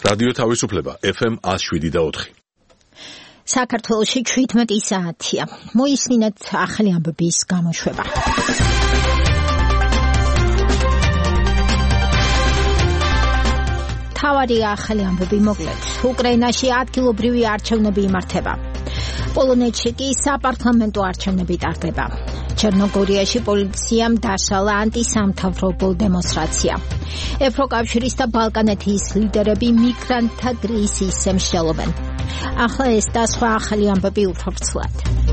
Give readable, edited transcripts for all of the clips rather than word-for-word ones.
რადიო თავისუფლება FM 107.4. საქართველოში 17 საათია. მოისმინეთ ახალი ამბების გამოშვება. თავარი ახალი ამბები მოკლედ. უკრაინაში ადგილობრივი არჩევნები იმართება. პოლონეთში კი საპარლამენტო არჩევნები ტარდება. ჩერნოგორიაში პოლიციამ დაშალა ანტისამთავრობო დემონსტრაცია. ევროკავშირის და ბალკანეთის ლიდერები მიგრანტთა კრიზისზე მსჯელობენ. ახლა ეს და სხვა ახალი ამბები უფრო ვრცლად.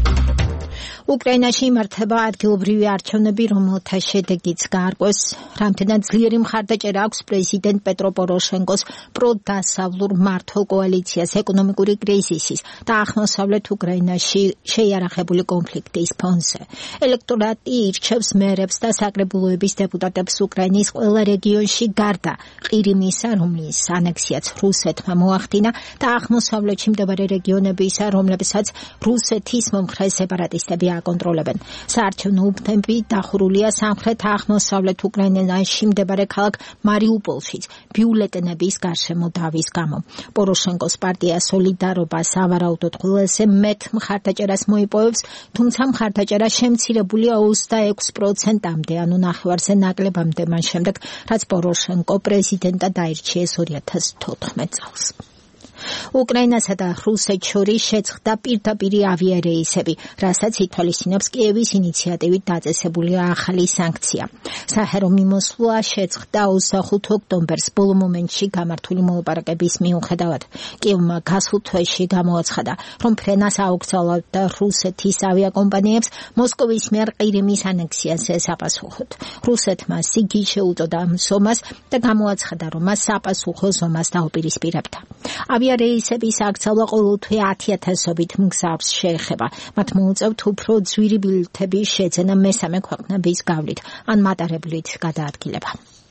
უკრაინაში იმართება ადგილობრივი არჩევნები, რომელთა შედეგიც გაარკვევს, რამდენად ძლიერი მხარდაჭერა აქვს პრეზიდენტ პეტრო პოროშენკოს პროდასავლურ მმართველ კოალიციას ეკონომიკური კრიზისის და აღმოსავლეთ უკრაინაში შეიარაღებული კონფლიქტის ფონზე. ელექტორატი ირჩევს მერებს და საკრებულოების დეპუტატებს უკრაინის ყველა რეგიონში გარდა ყირიმისა, რომლის ანექსიაც რუსეთმა მოახდინა და აღმოსავლეთში მდებარე რეგიონებისა, რომლებსაც რუსეთის მომხრე სეპარატისტები აკონტროლებენ. საარჩევნო უბნები დახურულია სამხრეთ-აღმოსავლეთ უკრაინაში მდებარე ქალაქ მარიუპოლშიც ბიულეტენების გარშემო დავის გამო. პოროშენკოს პარტია სოლიდარობა სავარაუდოდ ყველაზე მეტ მხარდაჭერას მოიპოვებს, თუმცა მხარდაჭერა შემცირებულია 26%-მდე, ანუ ნახევარზე ნაკლებამდე მან შემდეგ, რაც პოროშენკო პრეზიდენტად აირჩიეს 2014 წელს. უკრაინასა და რუსეთს შორის შეწყდა პირდაპირი ავიარეისები, რასაც ითვალისწინებს კიევის ინიციატივით დაწესებული ახალი სანქცია. საჰაერო მიმოსვლა შეწყდა 25 ოქტომბერს ბოლო მომენტში გამართული მოლაპარაკების მიუხედავად. კიევმა გასულ თვეში გამოაცხადა, რომ ფრენას აუკრძალავდა რუსეთის ავიაკომპანიებს მოსკოვის მიერ ყირიმის ანექსიაზე საპასუხოდ. რუსეთმა სიგი შეუწოდა ზომას და გამოაცხადა, რომ მას საპასუხო ზომას დაუპირისპირებდა. ავიარეისების აკრძალვა ყოველთვე 10,000-ობით მგზავრს შეეხება. მათ მოუწევთ უფრო ძვირი ბილეთების შეძენა მესამე ქვეყნების გავლით ან მატარებლით გადაადგილება.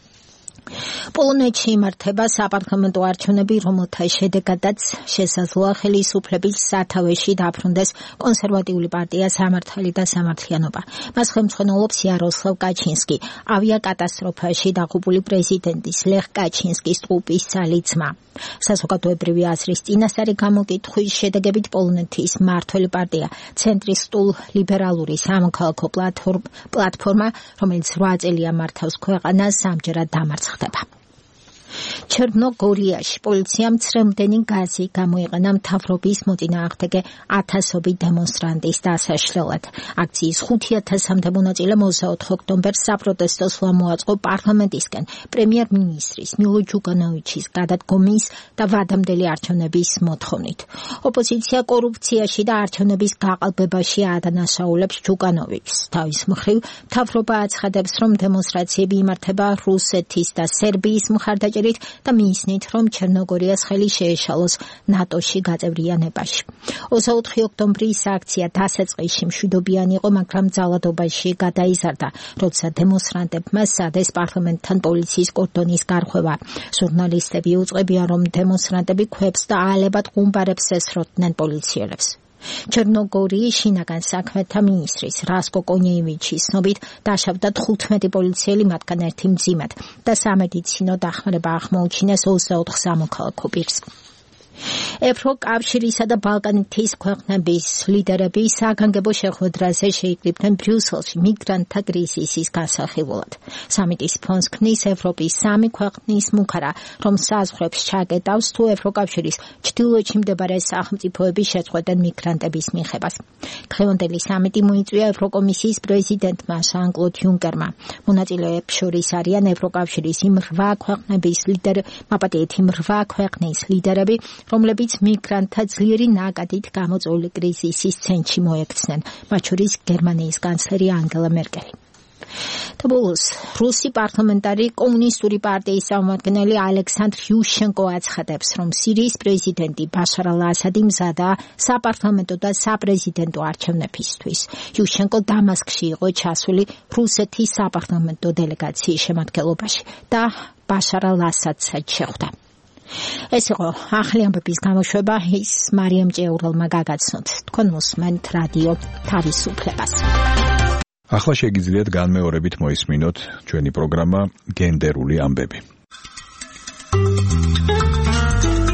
პოლონეთში იმართება საპარლამენტო არჩევნები, რომელთა შედეგადაც შესაძლოა ხელისუფლების სათავეში დაბრუნდეს კონსერვატიული პარტია სამართალი და სამართლიანობა. მას ხელმძღვანელობს იაროსლავ კაჩინსკი, ავიაკატასტროფაში დაღუპული პრეზიდენტის ლეხ კაჩინსკის ტყუპის ცალი ძმა. საზოგადოებრივი აზრის წინასწარი გამოკითხვის შედეგებით პოლონეთის მმართველი პარტია ცენტრისტულ ლიბერალური სამოქალაქო პლატფორმა, რომელიც 8 წელია მართავს ქვეყანას, ამჯერად დამარცხდება. ჩერნოგორიაში პოლიციამ ცრემლდენი გაზი გამოიყენა მთავრობის მოწინააღმდეგე 1000-ობით დემონსტრანტის დასაშლელად. აქციის 5,000-მდე მონაწილე 24 ოქტომბერს საპროტესტო სვლა მოაწყო პარლამენტისკენ პრემიერ-მინისტრის მილო ჯუკანოვიჩის გადადგომის და ვადამდელი არჩევნების მოთხოვნით. ოპოზიცია კორუფციაში და არჩევნების გაყალბებაში აადანაშაულებს ჯუკანოვიჩს. თავის მხრივ, მთავრობა აცხადებს, რომ დემონსტრაციები იმართება რუსეთის და სერბიის მხარდაჭერით და მისნით, რომ ჩერნოგორიას ხელი შეეშალოს ნატოში გაწევრიანებაში. 24 ოქტომბრის აქცია დასაწყისში მშვიდობიანი იყო, მაგრამ ძალადობაში გადაიზარდა, როცა დემონსტრანტებმა სცადეს პარლამენტთან პოლიციის კორდონის გარღვევა. ჟურნალისტები უწყებიან, რომ დემონსტრანტები ქვებს და აალებად ყუმბარებს ესროდნენ პოლიციელებს. ჩერნოგორიის შინაგან საქმეთა მინისტრის რასკო კონიევიჩის ცნობით დაშავდა 15 პოლიციელი, მათგან ერთი მძიმედ და სამედიცინო დახმარება აღმოუჩინეს 24 სამოქალაქო პირს. ევროკავშირისა და ბალკანეთის ქვეყნების ლიდერები საგანგებო შეხვედრაზე შეიკრიბნენ ბრიუსელში მიგრანტთა კრიზისის გასახილველად. სამიტის ფონს ქმნის ევროპის 3 ქვეყნის მუქარა, რომ საზღვრებს ჩაკეტავს თუ ევროკავშირის ჩრდილოეთში მდებარე სახელმწიფოები შეწყვეტენ მიგრანტების მიღებას. დღევანდელი სამიტი მოიწვია ევროკომისიის პრეზიდენტმა ჟან-კლოდ იუნკერმა. მონაწილეებს შორის არიან ევროკავშირის 8 ქვეყნების ლიდერები, რომლებიც მიგრანტთა ძლიერი ნაკადით გამოწვეული კრიზისის ცენტრში მოექცნენ, მათ შორის გერმანიის კანცლერი ანგელა მერკელი. და ბოლოს, რუსი პარლამენტარი კომუნისტური პარტიის წარმომადგენელი ალექსანდრ იუშენკო აცხადებს, რომ სირიის პრეზიდენტი ბაშარ ალ-ასადი მზადაა საპარლამენტო და საპრეზიდენტო არჩევნებისთვის. იუშენკო დამასკში იყო ჩასული რუსეთის საპარლამენტო დელეგაციის შემადგენლობაში და ბაშარ ალ-ასადსაც შეხვდა. ეს იყო ახალი ამბების გამოშვება, ის მარიამ ჭეურელმა გაგაცნოთ. თქვენ მოსმენთ რადიო თავისუფლებას. ახლა შეგიძლიათ განმეორებით მოისმინოთ ჩვენი პროგრამა გენდერული ამბები.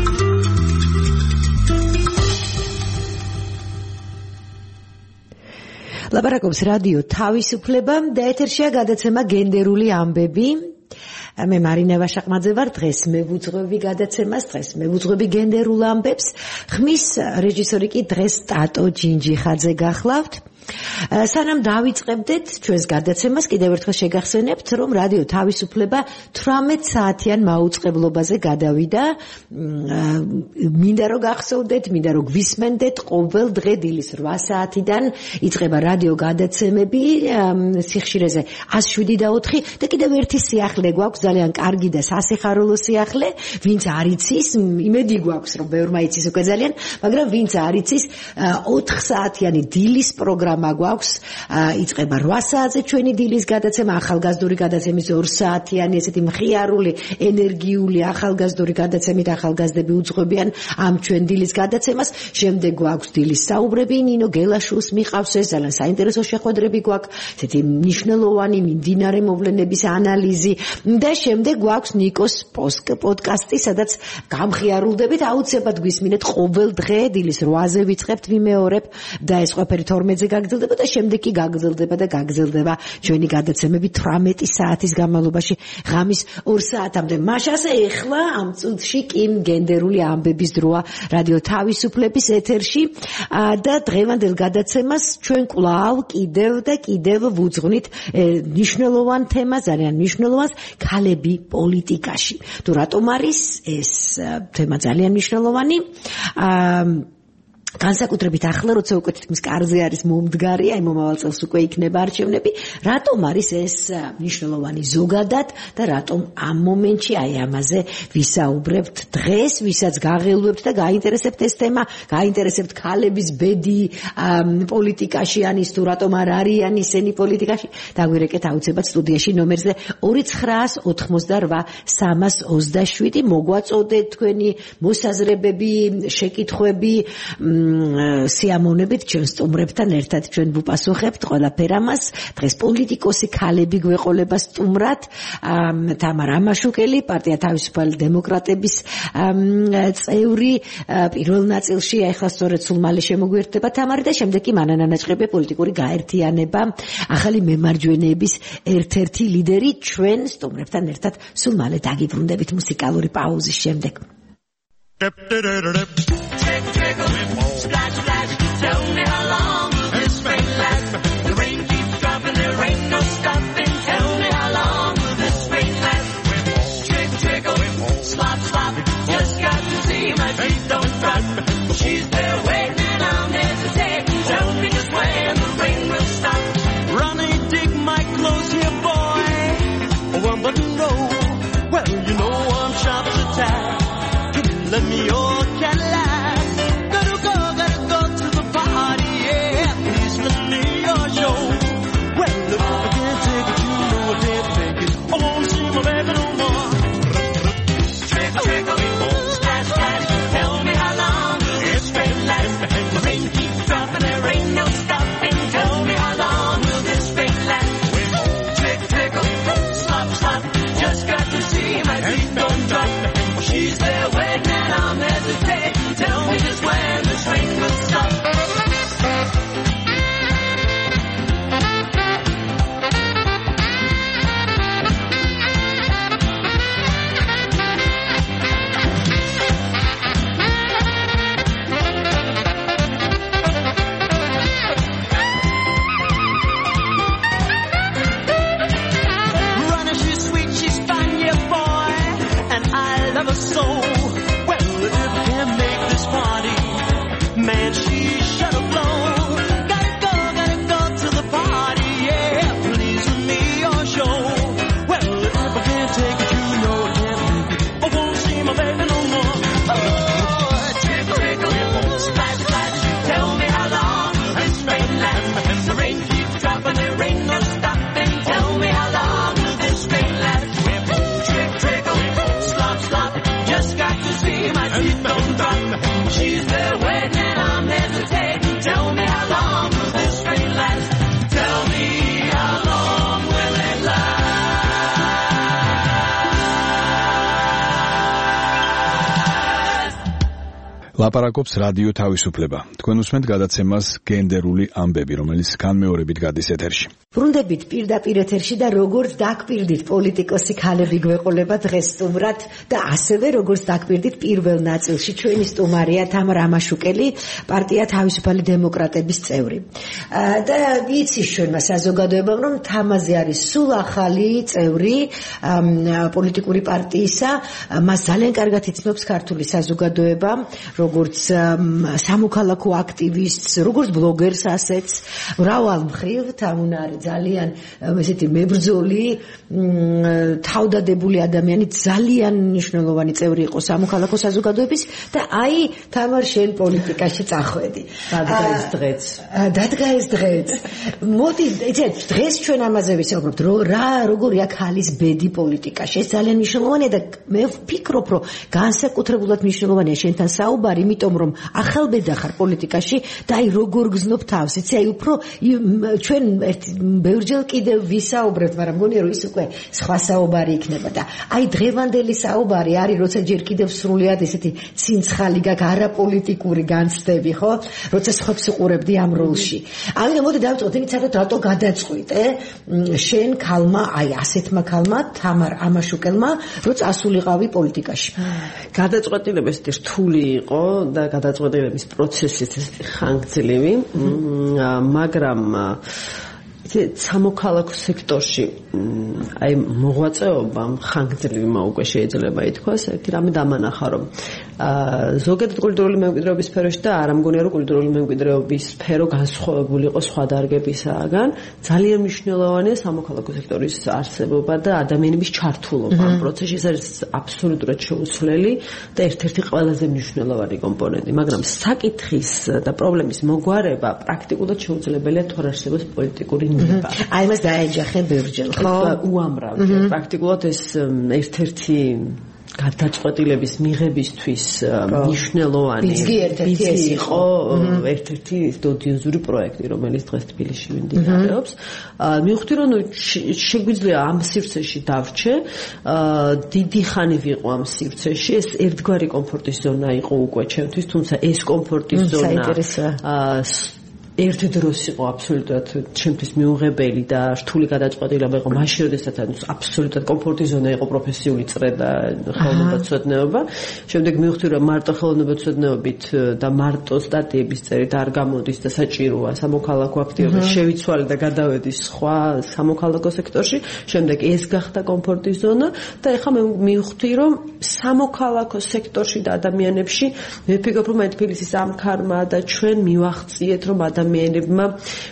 ლაპარაკობს რადიო თავისუფლება და ეთერშია გადაცემა გენდერული ამბები. მე მარინა ვაშაყმაძე ვარ. დღეს მევუძღვები გადაცემას, დღეს მევუძღვები გენდერულ ამბებს. ხმის რეჟისორი კი დღეს ტატო ჯინჯიხაძე გახლავთ. სანამ დავიწყებდეთ ჩვენს გადაცემას, კიდევ ერთხელ შეგახსენებთ, რომ რადიო თავისუფლება 18 საათიან მაუწყებლობაზე გადავიდა. მინდა რომ გახსოვდეთ, მინდა რომ გვისმენდეთ, ყოველ დღე დილის 8 საათიდან იწყება რადიო გადაცემები სიხშირეზე 107.4 და კიდევ ერთი სიახლე გვაქვს, ძალიან კარგი და სასიხარულო სიახლე, ვინც არ იცის, იმედი გვაქვს, რომ ბევრმა იცის უკვე ძალიან, მაგრამ ვინც არ იცის, 4 საათიანი დილის პროგრამა გვაქვს, იწყება 8 საათზე ჩვენი დილის გადაცემა, ახალგაზრდული გადაცემის 2 საათიანი, ესეთი მხიარული, ენერგიული ახალგაზრდული გადაცემით ახალგაზრდები უძღვებიან ამ ჩვენ დილის გადაცემას. შემდეგ გვაქვს დილის საუბრები, ნინო გელაშვილს მიყავს, ეს ძალიან საინტერესო შეხვედრები გვაქვს, ესეთი მნიშვნელოვანი მიმდინარე მოვლენების ანალიზი და შემდეგ გვაქვს ნიკოს პოდკასტი, სადაც გამხიარულდებით, აუცილებლად გვისმინეთ ყოველ დღე დილის 8-ზე ვიწყებთ, ვიმეორებ და ეს ყველაფერი 12-ზე გაგრძელდება და შემდეგ კი გაგრძელდება ჩვენი გადაცემები 18 საათის განმავლობაში ღამის 2 საათამდე. მაშასე ეხლა ამ წუთში კი გენდერული ამბების დროა რადიო თავისუფლების ეთერში და დღევანდელ გადაცემას ჩვენ კვლავ კიდევ ვუძღვნით მნიშვნელოვან თემას, ძალიან მნიშვნელოვანს, ქალები პოლიტიკაში. თუ რატომ არის ეს თემა ძალიან მნიშვნელოვანი? განსაკუთრებით ახლა, როცა უკვე თითქმის კარზე არის მომდგარი, აი მომავალ წელს უკვე იქნება არჩევნები, რატომ არის ეს მნიშვნელოვანი ზოგადად და რატომ ამ მომენტში აი ამაზე ვისაუბრებთ დღეს, ვისაც გაღელვებთ და გაინტერესებთ ეს თემა, გაინტერესებთ ქალების ბედი პოლიტიკაში, ან ის თუ რატომ არ არიან ისინი პოლიტიკაში, დაგვირეკეთ აუცილებლად სტუდიაში ნომერზე 298-327 მოგვაწოდეთ თქვენი მოსაზრებები, შეკითხვები, სიამოვნებით ჩვენ სტუმრებთან ერთად ჩვენ ვუპასუხებთ ყველაფერ ამას. დღეს პოლიტიკოსი ქალები გვეყოლება სტუმრად, თამარა ამაშუკელი, პარტია თავისუფალი დემოკრატების წევრი, პირველ ნაწილში ახლა სწორედ სულ მალე შემოგვიერთდება თამარი და შემდეგ კი მანანა ნაჭყებია, პოლიტიკური გაერთიანება, ახალი მემარჯვენეების ერთ-ერთი ლიდერი. ჩვენ სტუმრებთან ერთად სულ მალე დაგიბრუნდებით მუსიკალური პაუზის შემდეგ. Splash, splash, tell me how long this rain lasts. The rain keeps dropping, there ain't no stopping. Tell me how long this rain lasts. Trickle, trickle, slop, slop. Just got to see my feet don't drop. She's there waiting and I'm hesitating. Tell me just when the rain will stop. Ronnie, dig my clothes here, boy. One button roll. Well, you know I'm sharp as a tack. Let me your Cadillac. Go. ლაპარაკობს რადიო თავისუფლება. თქვენ უსმენთ გადაცემას გენდერული ამბები, რომელიც განმეორებით გადის ეთერში. ბრუნდებით პირდაპირ ეთერში და როგორც დაგპირდით პოლიტიკოსი ქალები გვეყოლება დღეს სტუმრად და ასევე როგორც დაგპირდით პირველ ნაწილში ჩვენი სტუმარია თამარ ამაშუკელი, პარტია თავისუფალი დემოკრატების წევრი. და ვიცი ჩვენმა საზოგადოებამ რომ თამაზე არის სულ ახალი წევრი პოლიტიკური პარტიისა, მას ძალიან კარგად იცნობს ქართული საზოგადოება, როგორც სამოქალაქო აქტივისტს, როგორც ბლოგერს, ასეც მრავალ მხრივ თამუნარი ძალიან ესეთი მებრძოლი, თავდადებული ადამიანი, ძალიან მნიშვნელოვანი წევრი იყო სამოქალაქო საზოგადოების და აი თამარ შენ პოლიტიკაში წახვედი. დადგა ეს დღეც. მოდი, დღეს ჩვენ ამაზე ვისაუბრებთ, როგორია ქალის ბედი პოლიტიკაში. ეს ძალიან მნიშვნელოვანია და მე ვფიქრობ, რომ განსაკუთრებულად მნიშვნელოვანია შენთან საუბარი, იმიტომ რომ ახალბედა ხარ პოლიტიკაში და აი როგორ გზნობ თავს, იცი, აი უფრო ჩვენ ბევრჯერ კიდევ ვისაუბრებთ, მაგრამ მგონია რომ ის უკვე სხვა საუბარი იქნება და აი დღევანდელი საუბარი არის, როცა ჯერ კიდევ სრულიად ესეთი ცინცხალი გაქვს, არაპოლიტიკური განცდები, ხო? როცა სხვებს უყურებდი ამ როლში. ამიტომ მოდი დავიწყოთ, იმით საერთოდ რატო გადაწყვიტე შენ ქალმა, აი ასეთმა ქალმა, თამარ ამაშუკელმა, რომ წასულიყავი პოლიტიკაში. გადაწყვეტილება ესეთი რთული იყო და გადაწყვეტილების პროცესიც ხანგრძლივი, მაგრამ სამოქალაქო სექტორში აი მოღვაწეობა ხანგრძლივი უკვე შეიძლება ითქვას, ერთი რამე დამანახა, რომ ზოგადად კულტურული მემკვიდრეობის სფეროში და არ ამგონია რომ კულტურული მემკვიდრეობის სფერო განსხვავებული იყო სხვა დარგებისაგან, ძალიან მნიშვნელოვანია სამოქალაქო სექტორის არსებობა და ადამიანების ჩართულობა ამ პროცესში. ეს არის აბსოლუტურად შეუცვლელი და ერთ-ერთი ყველაზე მნიშვნელოვანი კომპონენტი, მაგრამ საკითხის და პრობლემის მოგვარება პრაქტიკულად შეუძლებელია თუ არ არსებობს პოლიტიკური ნება. აი მას დაეჯახე ბევრჯერ, ხო? უამრავ. პრაქტიკულად ეს ერთ-ერთი გადაწყვეტილების მიღებისთვის მნიშვნელოვანი იყო ერთ-ერთი ოდიოზური პროექტი, რომელიც დღეს თბილისში მიმდინარეობს. მივხვდი, რომ შეგვიძლია ამ სივრცეში დავრჩე, დიდი ხანი ვიყო ამ სივრცეში, ეს ერთგვარი კომფორტის ზონა იყო უკვე ჩემთვის, თუმცა ეს კომფორტის ზონა ერთ დროს იყო აბსოლუტურად ჩემთვის მიუღებელი და რთული გადაწყვეტილება იყო მაშინ, როდესაც აბსოლუტურად კომფორტის ზონა იყო პროფესიული წრე და ხელოვნებაცოდნეობა. შემდეგ მივხვდი, რომ მარტო ხელოვნებაცოდნეობით და მარტო სტატიების წერით არ გამოდის და საჭიროა სამოქალაქო აქტივობა შევიცვალე და გადავედი სხვა სამოქალაქო სექტორში. შემდეგ ეს გახდა კომფორტის ზონა და ეხლა მე მივხვდი, რომ სამოქალაქო სექტორში და ადამიანებში მე ვფიქრობ, რომ თბილისის ამ ქარმა და ჩვენ მივახციეთ, რომ ადამიანებმა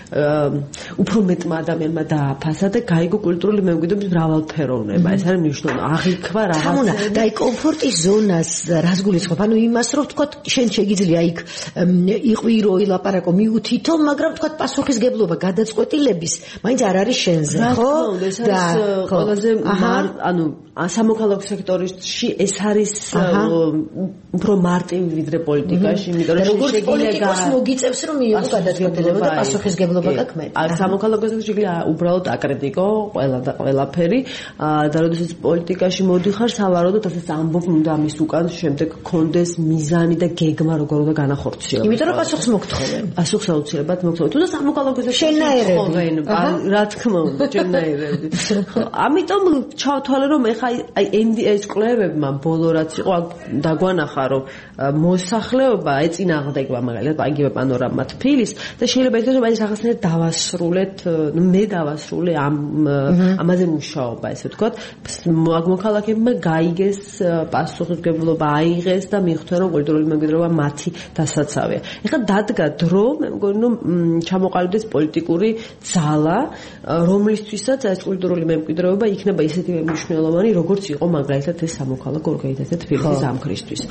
უფრო მეტმა ადამიანმა დააფასა და გაიგო კულტურული მემკვიდრეობის მრავალფეროვნება. ეს არის მნიშვნელოვანი. აღიქვა რაღაცა და აი კომფორტის ზონას რას გულისხმობ? ანუ იმას რომ თქვა შენ შეგიძლია იქ იყვირო, ილაპარაკო, მიუთითო, მაგრამ თქვა პასუხისგებლობა გადაწყვეტილების მაინც არ არის შენზე, ხო? და ყველაზე ანუ სამოქალაქო სექტორში ეს არის უფრო მარტივი ვიდრე პოლიტიკაში, იმიტომ რომ როგორც პოლიტიკოს მოგიწევს რომ მიიღო გადაწყვეტილება და პასუხისგებლობა გაქვს მე. სამოქალაქო სექტორში უბრალოდ აკრიტიკო ყველა და ყველაფერი და როდესაც პოლიტიკაში მოდიხარ, სავარაუდოდ ასეც ამბობ უნდა ამის უკან შემდეგ კონდეს მიზანი და გეგმა როგორ უნდა განახორციელოს. იმიტომ რომ პასუხს მოგთხოვენ. პასუხს აუცილებლად მოგთხოვენ. თუნდაც სამოქალაქო სექტორში რა თქმა უნდა, ჩემნაირები. ამიტომ ჩავთვალე რომ ეხა აი ეს კვლევებმა ბოლო რაც იყო დაგვანახა რომ მოსახლეობა ეწინააღმდეგება მაგალითად იგივე პანორამა თბილის და შეიძლება ითქვას რომ აი რაღაცნაირად დავასრულეთ, მე დავასრულე ამაზე მუშაობა, ესე ვთქვათ, მოქალაქეებმა გაიგეს პასუხისმგებლობა, აიღეს და მიხვდნენ რომ კულტურული მემკვიდრეობა მათი დასაცავია. ეხლა დადგა დრო, მე მგონი რომ ჩამოყალიბდეს პოლიტიკური ძალა, რომლისთვისაც ეს კულტურული მემკვიდრეობა იქნება ისეთივე მნიშვნელოვანი, როგორც იყო მაგალითად ეს სამოქალაქო ორგანიზაცია თბილისის ამქრისთვის.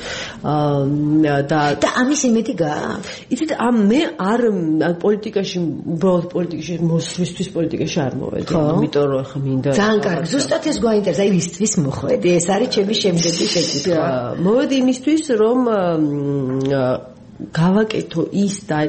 და ამის იმედი გააქვს. იცით, მე არ პოლიტიკაში, უბრალოდ პოლიტიკაში მოსვლისთვის პოლიტიკაში არ მოვედი. იმიტომ რომ ხა მინდა ძალიან კარგი. ზუსტად ეს გვაინტერესებს, აი ვისთვის მოხვედი? ეს არის ჩემი შემდეგი შეკითხვა. მოვედი იმისთვის, რომ გავაკეთო ის და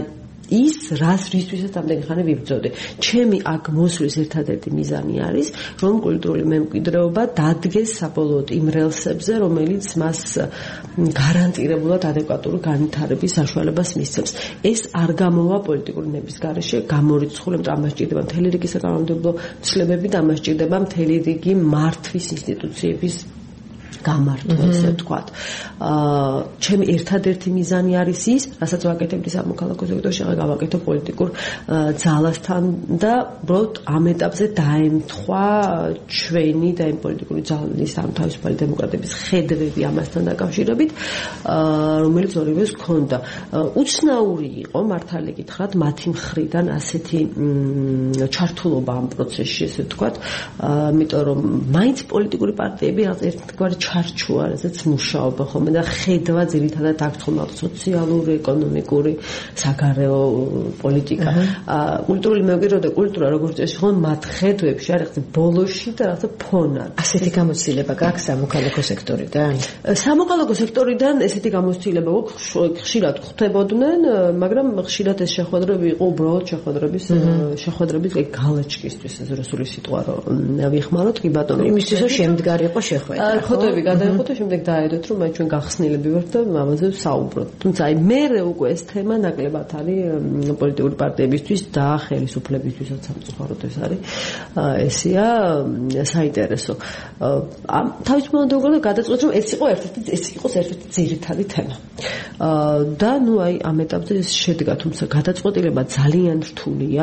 ის რისთვისაც ამდენი ხანი ვიბრძოდი. ჩემი აქ მოსვლის ერთადერთი მიზანი არის, რომ კულტურული მემკვიდრეობა დადგეს საბოლოოდ იმ რელსებზე, რომელიც მას გარანტირებულად ადეკვატური განვითარების საშუალებას მისცემს. ეს არ გამოვა პოლიტიკური ნების გარეშე, გამორიცხული, ამიტომ ამას ჭირდება მთელი რიგი საკანონმდებლო ცვლილებები და ამას ჭირდება მთელი რიგი მართვის ინსტიტუციების გამართვა, ესე ვთქვათ. ჩემი ერთადერთი მიზანი არის ის, რასაც ვაკეთებდი სამოქალაქო სექტორში, გავაკეთო პოლიტიკურ ძალასთან და უბრალოდ ამ ეტაპზე დაემთხვა ჩვენი და იმ პოლიტიკური ძალის ამ თავისუფალი დემოკრატების ხედვები ამასთან დაკავშირებით, რომელიც ორივეს ჰქონდა. უცნაური იყო, მართალი გითხრათ, მათი მხრიდან ასეთი ჩართულობა ამ პროცესში, ესე ვთქვათ, იმიტომ რომ მაინც პოლიტიკური პარტიები რაღაც ერთგვარი ჩარჩოა, რასაც მუშაობა ხოლმე და ხედვა ძირითადად აქ თქმა სოციალური, ეკონომიკური, საგარეო პოლიტიკა. კულტურული მემკვიდრეობა და კულტურა როგორც წესი ხოლმე მათ ხედვებში არის ბოლოში და რაღაცა ფონად. ასეთი გამოცდილება გაქვს სამოქალაქო სექტორიდან? სამოქალაქო სექტორიდან ესეთი გამოცდილება ხშირად ხდებოდნენ, მაგრამ ხშირად ეს შეხვედრები იყო უბრალოდ შეხვედრების გალაჩკისთვის, ეს რუსული სიტყვა რომ ვიხმაროთ, კი ბატონო. იმისთვის რომ შემდგარი იყო შეხვედრა. ფოტოები გადაიღო და შემდეგ დაედოთ რომ აი ჩვენ გახსნილები ვართ და ამაზე ვსაუბროთ. თუმცა აი მერე უკვე ეს თემა ნაკლებად არის პოლიტიკური პარტიებისთვის და ხელისუფლებისთვისაც სამწუხაროდ ეს არის ესია საინტერესო. თავისუფლად გადაწყვეტ რომ ეს იყოს ერთ-ერთი ძირითადი თემა. და ნუ აი ამ ეტაპზე ეს შედგა, თუმცა გადაწყვეტილება ძალიან რთულია.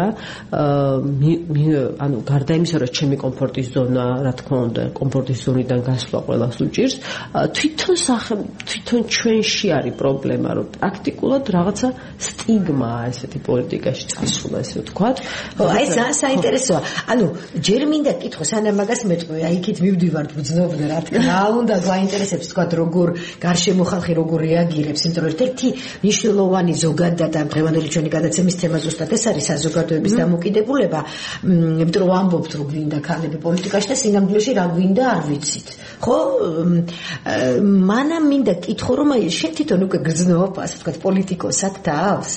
ანუ გარდა იმისა, რომ ჩემი კომფორტის ზონა, რა თქმა უნდა, კომფორტის ზონიდან გასვლა ყველას უჭირს, თვითონ ჩვენში არის პრობლემა, რომ პრაქტიკულად რაღაცა სტიგმაა ესეთი პოლიტიკაში წასვლა, ესე ვთქვათ. აი ეს ძალიან საინტერესოა. ანუ ჯერ მინდა კითხო, სანამ მაგას მეტყვი, აი იქით მივდივართ ბრძნობდა, რა თქმა უნდა, გვაინტერესებს ვთქვათ, როგორ გარშემო ხალხი როგორ რეაგირებს, იმიტომ რომ ერთ-ერთი მნიშვნელოვანი ზოგადად ამ დღევანდელი ჩვენი გადაცემის თემა ზუსტად ეს არის საზოგადოების დამოკიდებულება, იმიტომ რომ ვამბობთ, რომ გვინდა ქალები პოლიტიკაში და სინამდვილეში რა გვინდა არ ვიცით. ხო, მანამ მინდა კითხო, რომ აი შენ თვითონ უკვე გრძნობ, ასე ვთქვათ, პოლიტიკოსად თავს?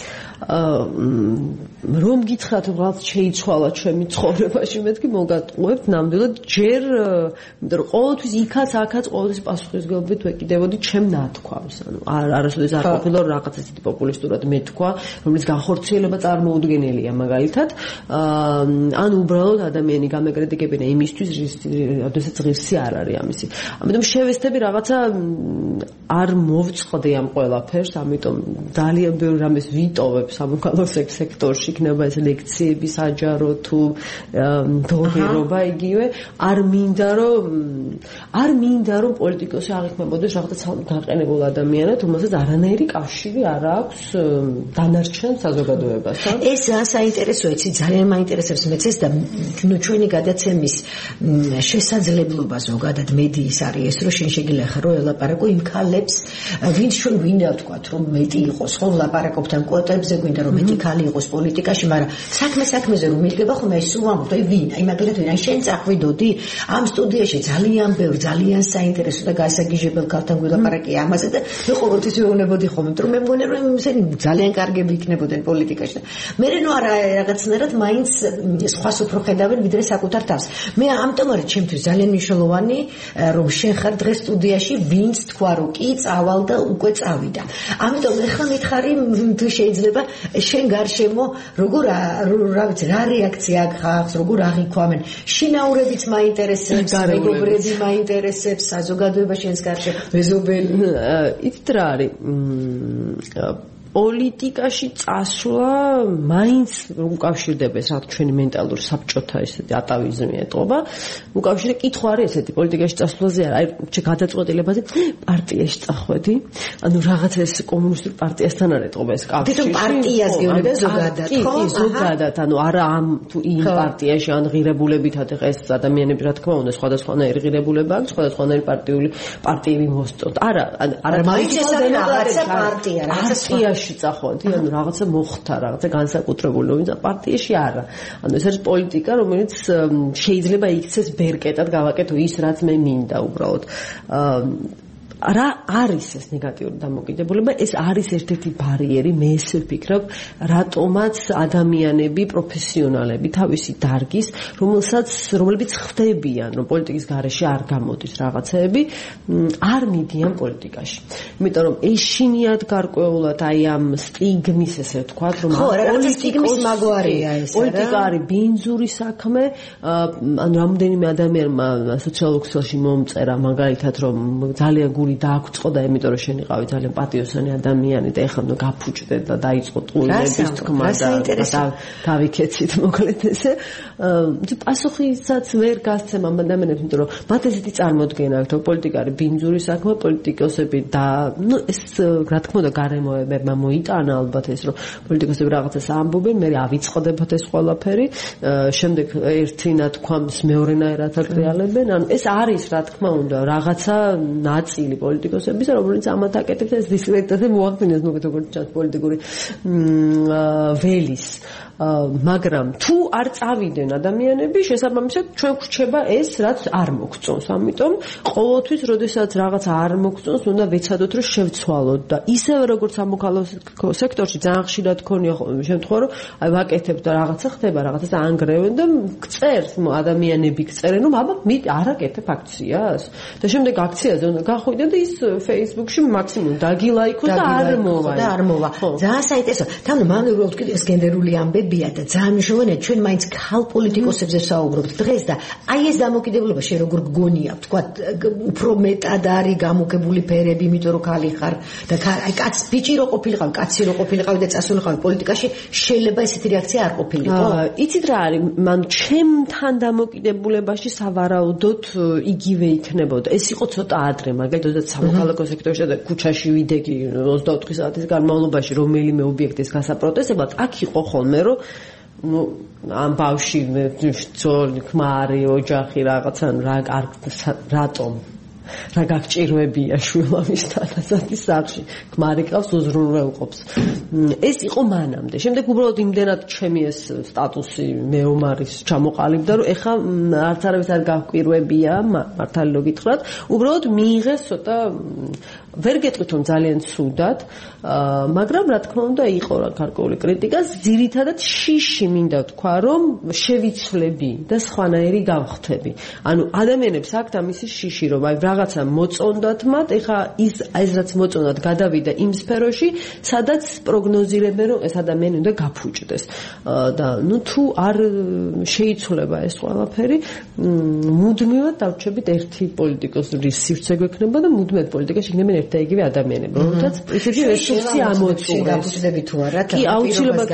რომ გითხრათ რაღაც შეიცვალა ჩემი ცხოვრებაში, მეთქი მოგატყუებთ ნამდვილად ჯერ, იმიტომ რომ ყოველთვის იქაც აქაც ყოველთვის პასუხისგებლობით ვეკიდებოდი ჩემ ნათქვამს. ანუ არასოდეს არ ყოფილა რაღაც ისეთი პოპულისტურად მეთქვა, რომელიც განხორციელება წარმოუდგენელია მაგალითად. ან უბრალოდ ადამიანი გამეკრიტიკებინა იმისთვის, როდესაც ღირსი არ არის ამისი. ამიტომ შევესწრები რაღაცა არ მოვწყდი ამ ყველაფერს, ამიტომ ძალიან ბევრ რამეს ვიტოვებ სამოქალაქო სექტორში, იქნება ეს ლექციები საჯარო თუ დოგერობა იგივე, არ მინდა რომ პოლიტიკოსი აღიქმებოდეს რაღაცა გაყენებულ ადამიანად, რომელსაც არანაირი კავშირი არ აქვს დანარჩენ საზოგადოებასთან. ეს ძალიან საინტერესოა, იცი, ძალიან მაინტერესებს მეც ეს და ჩვენი გადაცემის შესაძლებლობა ზოგადად მედიის არის ეს, რომ შენ შეგიძლია ხრო ელაპარაკო იმ ქალებს, ვინც ჩვენ გვინდა ვთქვათ, რომ მეტი იყოს, ხო, ლაპარაკობთ ამ კვოტებზე, გვინდა რომ მეტი ქალი იყოს პოლიტიკაში, მაგრამ საქმეზე რომ მიდგება ხოლმე ის სულ ამბობთ, აი ვინ, აი მაგალითად ვინ, აი შენ წახვიდოდი ამ სტუდიაში ძალიან ბევრ, ძალიან საინტერესო და გასაგიჟებელ ქალთან გვილაპარაკია ამაზე და მე ყოველთვის ვეუბნებოდი ხოლმე, რომ მე მგონია რომ ისინი ძალიან კარგები იქნებოდნენ პოლიტიკაში და მე ნუ არა რაღაცნაირად მაინც სხვას უფრო ხედავენ ვიდრე საკუთარ თავს. მე ამიტომ არის ჩემთვის ძალიან მნიშვნელოვანი რომ შენ ხარ დღეს სტუდიაში, ვინც თქვა რომ კი წავალ და უკვე წავიდა. ამიტომ ეხლა მითხარი თუ შეიძლება შენ გარშემო როგორ რა ვიცი რა რეაქცია აქვს ხალხს, როგორ აღიქვამენ. შინაურებიც მაინტერესებს, მეგობრები მაინტერესებს, საზოგადოება შენს გარშემო, მეზობელი. იცით რა არის? პოლიტიკაში წასვლა მაინც უკავშირდება ეს ჩვენი მენტალური საბჭოთა ესეთი ატავიზმი ეტყობა. უკავშირდება კითხვა არის ესეთი პოლიტიკაში წასვლაზე არა, აი გადაწყვეტილებაზე პარტიაში წახვედი. ანუ რაღაც ეს კომუნისტურ პარტიასთან არ ეტყობა ეს კავშირი. თვითონ პარტიას გეუბნება ზოგადად, ხო? კი, ზოგადად, ანუ არა ამ თუ იმ პარტიაში ან ღირებულებითად ახლა ეს ადამიანები რა თქმა უნდა სხვადასხვანაირი ღირებულება აქვს, სხვადასხვანაირი პარტიები მოსწონთ. არა მაინც ეს არის რაღაცა პარტია, რაღაცა წახვედი, ანუ რაღაცა მოხდა, რაღაცა განსაკუთრებული, ვინც პარტიაში არა. ანუ ეს არის პოლიტიკა, რომელიც შეიძლება იქცეს ბერკეტად გავაკეთო ის, რაც მე მინდა უბრალოდ. რა არის ეს ნეგატიური დამოკიდებულება? ეს არის ერთ-ერთი ბარიერი, მე ესე ვფიქრობ, რატომაც ადამიანები, პროფესიონალები თავისი დარგის, რომლებიც ხვდებიან, რომ პოლიტიკის გარეშე არ გამოდის რაღაცეები, არ მიდიან პოლიტიკაში. იმიტომ რომ ეშინიათ გარკვეულად აი ამ სტიგმის ესე ვთქვათ, რომ პოლიტიკის მაგვარია ეს, პოლიტიკა არის ბინძური საქმე, ანუ რამდენიმე ადამიანმა სოციალურ ქსელში მომწერა მაგალითად, რომ ძალიან გული დააგვწყო და იმიტომ რომ შენ იყავი ძალიან პატიოსანი ადამიანი და ეხლა გაფუჭდე და დაიწყო ტყუილების თქმა და გავიქეცით მოკლედ ესე. პასუხისაც ვერ გასცემ ამ ადამიანებს, იმიტომ რომ მათ ესეთი წარმოდგენა აქვს, რომ პოლიტიკა არის ბინძური საქმე, პოლიტიკოსები და ეს რა თქმა უნდა გარემოებებმა მოიტანა ალბათ ეს, რომ პოლიტიკოსები რაღაცას ამბობენ, მე ავიწყდებათ ეს ყველაფერი, შემდეგ ერთი ნათქვამს მეორენაირად აკრიალებენ, ანუ ეს არის რა თქმა უნდა რაღაცა ნაწილი პოლიტიკოსებისა, რომელიც ამათ აკეთებს ეს დისკრედიტაზე მოახდინეს როგორც ჩანს პოლიტიკური ველის. მაგრამ თუ არ წავიდნენ ადამიანები, შესაბამისად ჩვენ გვრჩება ეს, რაც არ მოგწონს. ამიტომ ყოველთვის, როდესაც რაღაცა არ მოგწონს, უნდა ვეცადოთ, რომ შევცვალოთ და ისევე როგორც სამოქალაქო სექტორში ძალიან ხშირად ქონია შემთხვევა, რომ აი ვაკეთებ და რაღაცა ხდება, რაღაცას ანგრევენ და გწერს, ადამიანები გწერენ, რომ აბა არ აკეთებ აქციას. და შემდეგ აქციაზე უნდა გახვიდე და ის Facebook-ში მაქსიმუმ დაგილაიქო და არ მოვა. ძალიან საინტერესო. თან მან უბრალოდ კიდე ეს გენდერული ამბები და ძალიან მნიშვნელოვანია, ჩვენ მაინც ხალ პოლიტიკოსებზე ვსაუბრობთ დღეს და აი ეს დამოკიდებულება შენ როგორ გგონია, თქვა უფრო მეტად არის გამოგებული ფერები, იმიტომ რომ ხალი ხარ და აი კაც ბიჭი რო ყოფილიყავი, კაცი რო ყოფილიყავი და წასულიყავი პოლიტიკაში, შეიძლება ესეთი რეაქცია არ ყოფილიყო? იცით რა არის, მან ჩემთან დამოკიდებულებაში სავარაუდოდ იგივე იქნებოდა. ეს იყო ცოტა ადრე, მაგალითად სამოქალაქო სექტორში და ქუჩაში ვიდეგი 24 საათის განმავლობაში რომელიმე ობიექტის გასაპროტესტებად, აქ იყო ხოლმე რომ ამ ბავში ძოლი ქმარი ოჯახი რაღაცა რატომ რა გაგჭირვებია შვილავისთან ასეთი სახში ქმარი ყავს უზრუნველყოფს ეს იყო მანამდე შემდეგ უბრალოდ იმდენად ჩემი ეს სტატუსი მეომარის ჩამოყალიბდა რომ ეხა არც არავის არ გავკვირვებია მართალი რო გითხრათ უბრალოდ მიიღეს ცოტა ვერ გეტყვით რომ ძალიან ცუდად მაგრამ რა თქმა უნდა იყო რა გარკვეული კრიტიკა ძირითადად შიში მინდა თქვა რომ შევიცვლები და სხვანაირი გავხდები ანუ ადამიანებს აქვთ ამისი შიში რომ აი რაღაცა მოწონდათ მათ ეხა ის რაც მოწონდათ გადავიდა იმ სფეროში სადაც პროგნოზირებენ რომ ეს ადამიანი უნდა გაფუჭდეს და ნუ თუ არ შეიცვლება ეს ყველაფერი მუდმივად დავრჩებით ერთი პოლიტიკოსის სივრცე გვექნება და მუდმივად პოლიტიკაში იქნებიან ერთ და იგივე ადამიანები რომელთაც ისეთი რესურსი ამოწურეს გაფუჭდები თუ არა კი აუცილებლად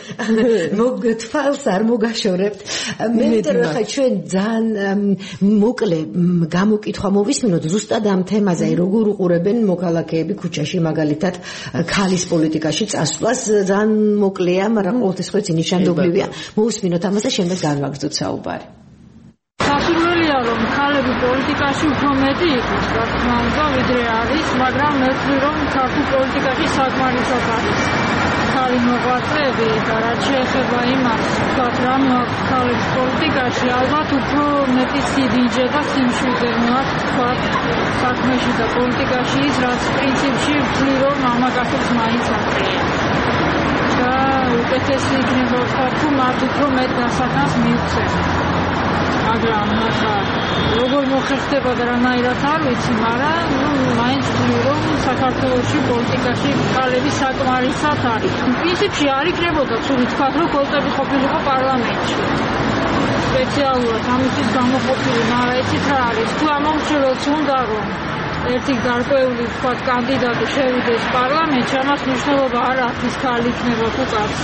მოგთვალს არ მოგაშორებთ მე ვიტყვი რომ ხა ჩვენ ძალიან მოკლე გამოკითხვა მოვისმინოთ ზუსტად ამ თემაზე როგორ უყურებენ მოქალაქეები ქუჩაში მაგალითად ქალის პოლიტიკაში წასვლას ძალიან მოკლეა მაგრამ ყოველთვის ხო იცი ნიშანდობლივია მოვისმინოთ ამას და შემდეგ განვაგრძოთ საუბარი სასურველია რომ ქალები პოლიტიკაში უფრო მეტი იყოს რა თქმა უნდა ვიდრე არის მაგრამ მე ვთვლი რომ ქართულ პოლიტიკაში საკმარისად არის ქალი მოღვაწეები და რაც შეეხება იმას ვთქვათ რა მოაქვს ქალებს პოლიტიკაში ალბათ უფრო მეტი სიდიჯე და სიმშვიდე მოაქვს ვთქვათ საქმეში და პოლიტიკაში ის რაც პრინციპში ვთვლი რომ მამაკაცებს მაინც აკლია და უკეთესი იქნება ვთქვათ თუ მათ უფრო მეტ დასახანს მიუწევთ მაგრამ ახლა როგორ მოხერხდება და რანაირად არ ვიცი, მაგრამ მაინც ვთვლი რომ საქართველოში პოლიტიკაში ქალები საკმარისად არის. პრინციპში არ იქნებოდა ცუდი თქვათ რომ ქალები ყოფილიყო პარლამენტში. სპეციალურად ამისთვის გამოყოფილი, მაგრამ იცით რა არის, თუ ამომრჩეველს უნდა რომ ერთი გარკვეული თქვათ კანდიდატი შევიდეს პარლამენტში, ამას მნიშვნელობა არ აქვს ის ქალი იქნება თუ კაცი.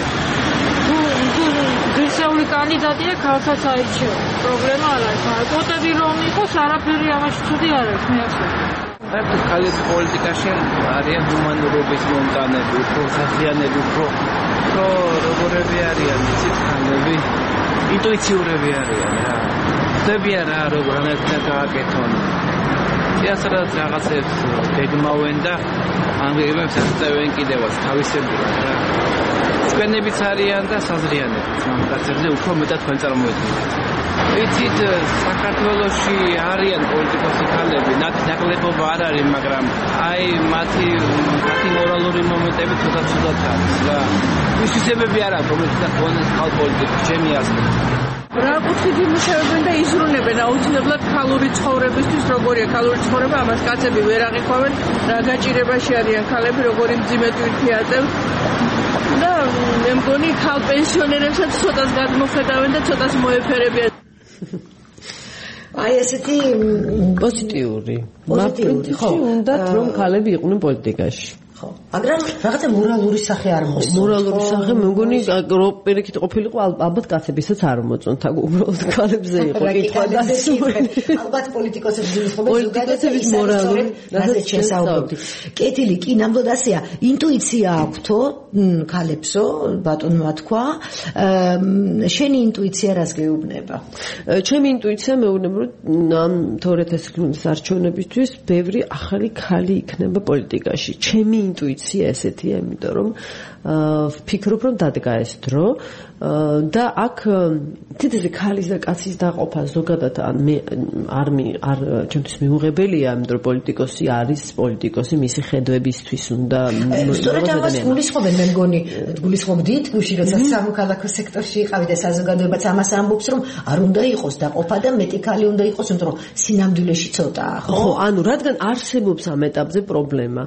ღირსეული კანდიდატია ქალსაც აირჩევა. პრობლემა არ არის, მაგრამ კვოტები რომ იყოს, არაფერი ამაში ცუდი არ არის, მე ასე ვთქვი. საერთოდ ქალები პოლიტიკაში არიან ჰუმანურობის მომტანები, უფრო საზიანები, უფრო როგორები არიან, იცით, ქალები ინტუიციურები არიან რა. ხდებიან რა, როგორ გააკეთონ. იასრად რაღაცებს გეგმავენ და ამ გეგმებს აღწევენ კიდევაც თავისებურად რა. ჩვენებიც არიან და საზრიანებიც მამაკაცებზე უფრო მეტად თქვენ წარმოედგინეთ. ვიცით საქართველოში არიან პოლიტიკოსი ქალები, ნაკლებობა არ არის, მაგრამ აი მათი მორალური მომენტები ცოტა-ცოტა არის რა. უსისებები არ აქვს, რომელიც დაგვანეს ხალ პოლიტიკას, ჩემი აზრით. რა კუთხით იმუშავებენ და იზრუნებენ აუცილებლად ქალური ცხოვრებისთვის, როგორია ქალური ცხოვრება, ამას კაცები ვერ აღიქვამენ, რა გაჭირებაში არიან ქალები, როგორი მძიმე ტვირთი აწევთ. და მე მგონი ქალ პენსიონერებსაც ცოტას გადმოხედავენ და ცოტას მოეფერებიან. აი ესეთი პოზიტიური. ხო, უნდათ რომ ქალები იყვნენ პოლიტიკაში. ხო, მაგრამ რაღაცა მორალური სახე არ მოსწონთ. მორალური სახე მე მგონი რო პირიქით ყოფილიყო ალბათ კაცებისაც არ მოწონთ, უბრალოდ ქალებზე იყო კითხვა და ალბათ პოლიტიკოსების ზოგადად მორალური რაზეც შესაუბრებთ. კეთილი კი ნამდვილად ასეა, ინტუიცია აქვთო ქალებსო, ბატონმა თქვა, შენი ინტუიცია რას გეუბნება? ჩემი ინტუიცია მეუბნება რომ ამ 2019 არჩევნებისთვის ბევრი ახალი ქალი იქნება პოლიტიკაში. ჩემი ინტუიცია ესეთია, იმიტომ რომ ვფიქრობ რომ დადგა ეს დრო და აქ თითქმის ქალის და კაცის დაყოფა ზოგადად არ ჩემთვის მიუღებელია, იმიტომ რომ პოლიტიკოსი არის პოლიტიკოსი მისი ხედვებისთვის უნდა სწორედ ამას გულისხმობენ, მე მგონი გულისხმობდით გუში როცა სამოქალაქო სექტორში იყავით და საზოგადოებაც ამას ამბობს რომ არ უნდა იყოს დაყოფა და მეტი ქალი უნდა იყოს, იმიტომ რომ სინამდვილეში ცოტაა, ხო? ანუ რადგან არსებობს ამ ეტაპზე პრობლემა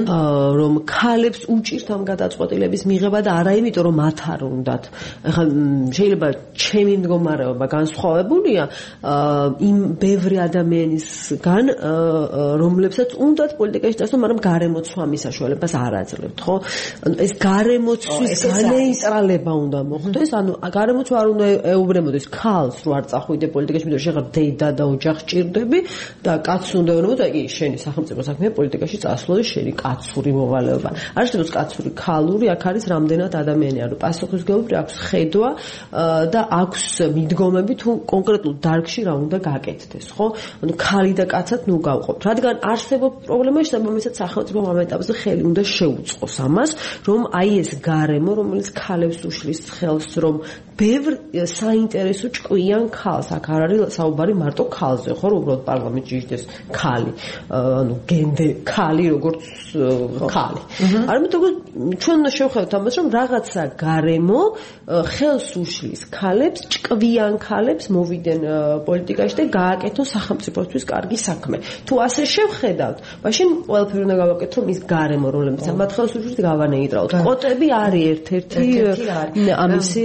რომ ქალებს უჭირთ ამ გადაწყვეტილების მიღება და არა იმიტომ რომ მათ არ უნდათ. ეხლა შეიძლება ჩემი მდგომარეობა განსხვავებულია იმ ბევრი ადამიანისგან, რომლებსაც უნდათ პოლიტიკაში წასვლა, მაგრამ გარემოცვა მის საშუალებას არ აძლევთ, ხო? ანუ ეს გარემოცვის განეისწრალება უნდა მოხდეს, ანუ გარემოცვა არ უნდა ეუბნებოდეს ქალს, რომ არ წახვიდე პოლიტიკაში, იმიტომ რომ შეხარ დედა და ოჯახს ჭირდები და კაცს უნდა ეუბნებოდეს, აი შენი სახელმწიფო საქმეა პოლიტიკაში წასვლა და შენი კაცური მოვალეობა. არ შეიძლება კაცური, ქალური, აქ არის რამდენად ადამიანი, ანუ პასუხისმგებლობა აქვს ხედვა და აქვს მიდგომები თუ კონკრეტულ დარგში რა უნდა გაკეთდეს, ხო? ანუ ქალი და კაცად ნუ გავყოფთ. რადგან არსებობს პრობლემა, შესაბამისად სახელმწიფო ამ ეტაპზე ხელი უნდა შეუწყოს ამას, რომ აი ეს გარემო, რომელიც ქალებს უშლის ხელს, რომ ბევრ საინტერესო ჭკვიან ქალს, აქ არ არის საუბარი მარტო ქალზე, ხო, რომ უბრალოდ პარლამენტში იჯდეს ქალი, ანუ გენდე ქალი როგორც ქალი. არამედ ჩვენ უნდა შევხედოთ ამას, რომ რაღაცა გარემო ხელს უშლის ქალებს, ჭკვიან ქალებს მოვიდნენ პოლიტიკაში და გააკეთონ სახელმწიფოსთვის კარგი საქმე. თუ ასე შევხედავთ, მაშინ ყველაფერი უნდა გავაკეთოთ ის გარემო, რომლებიც მათ ხელს უშლის გავანეიტრალოთ. კვოტები არის ერთ-ერთი ამისი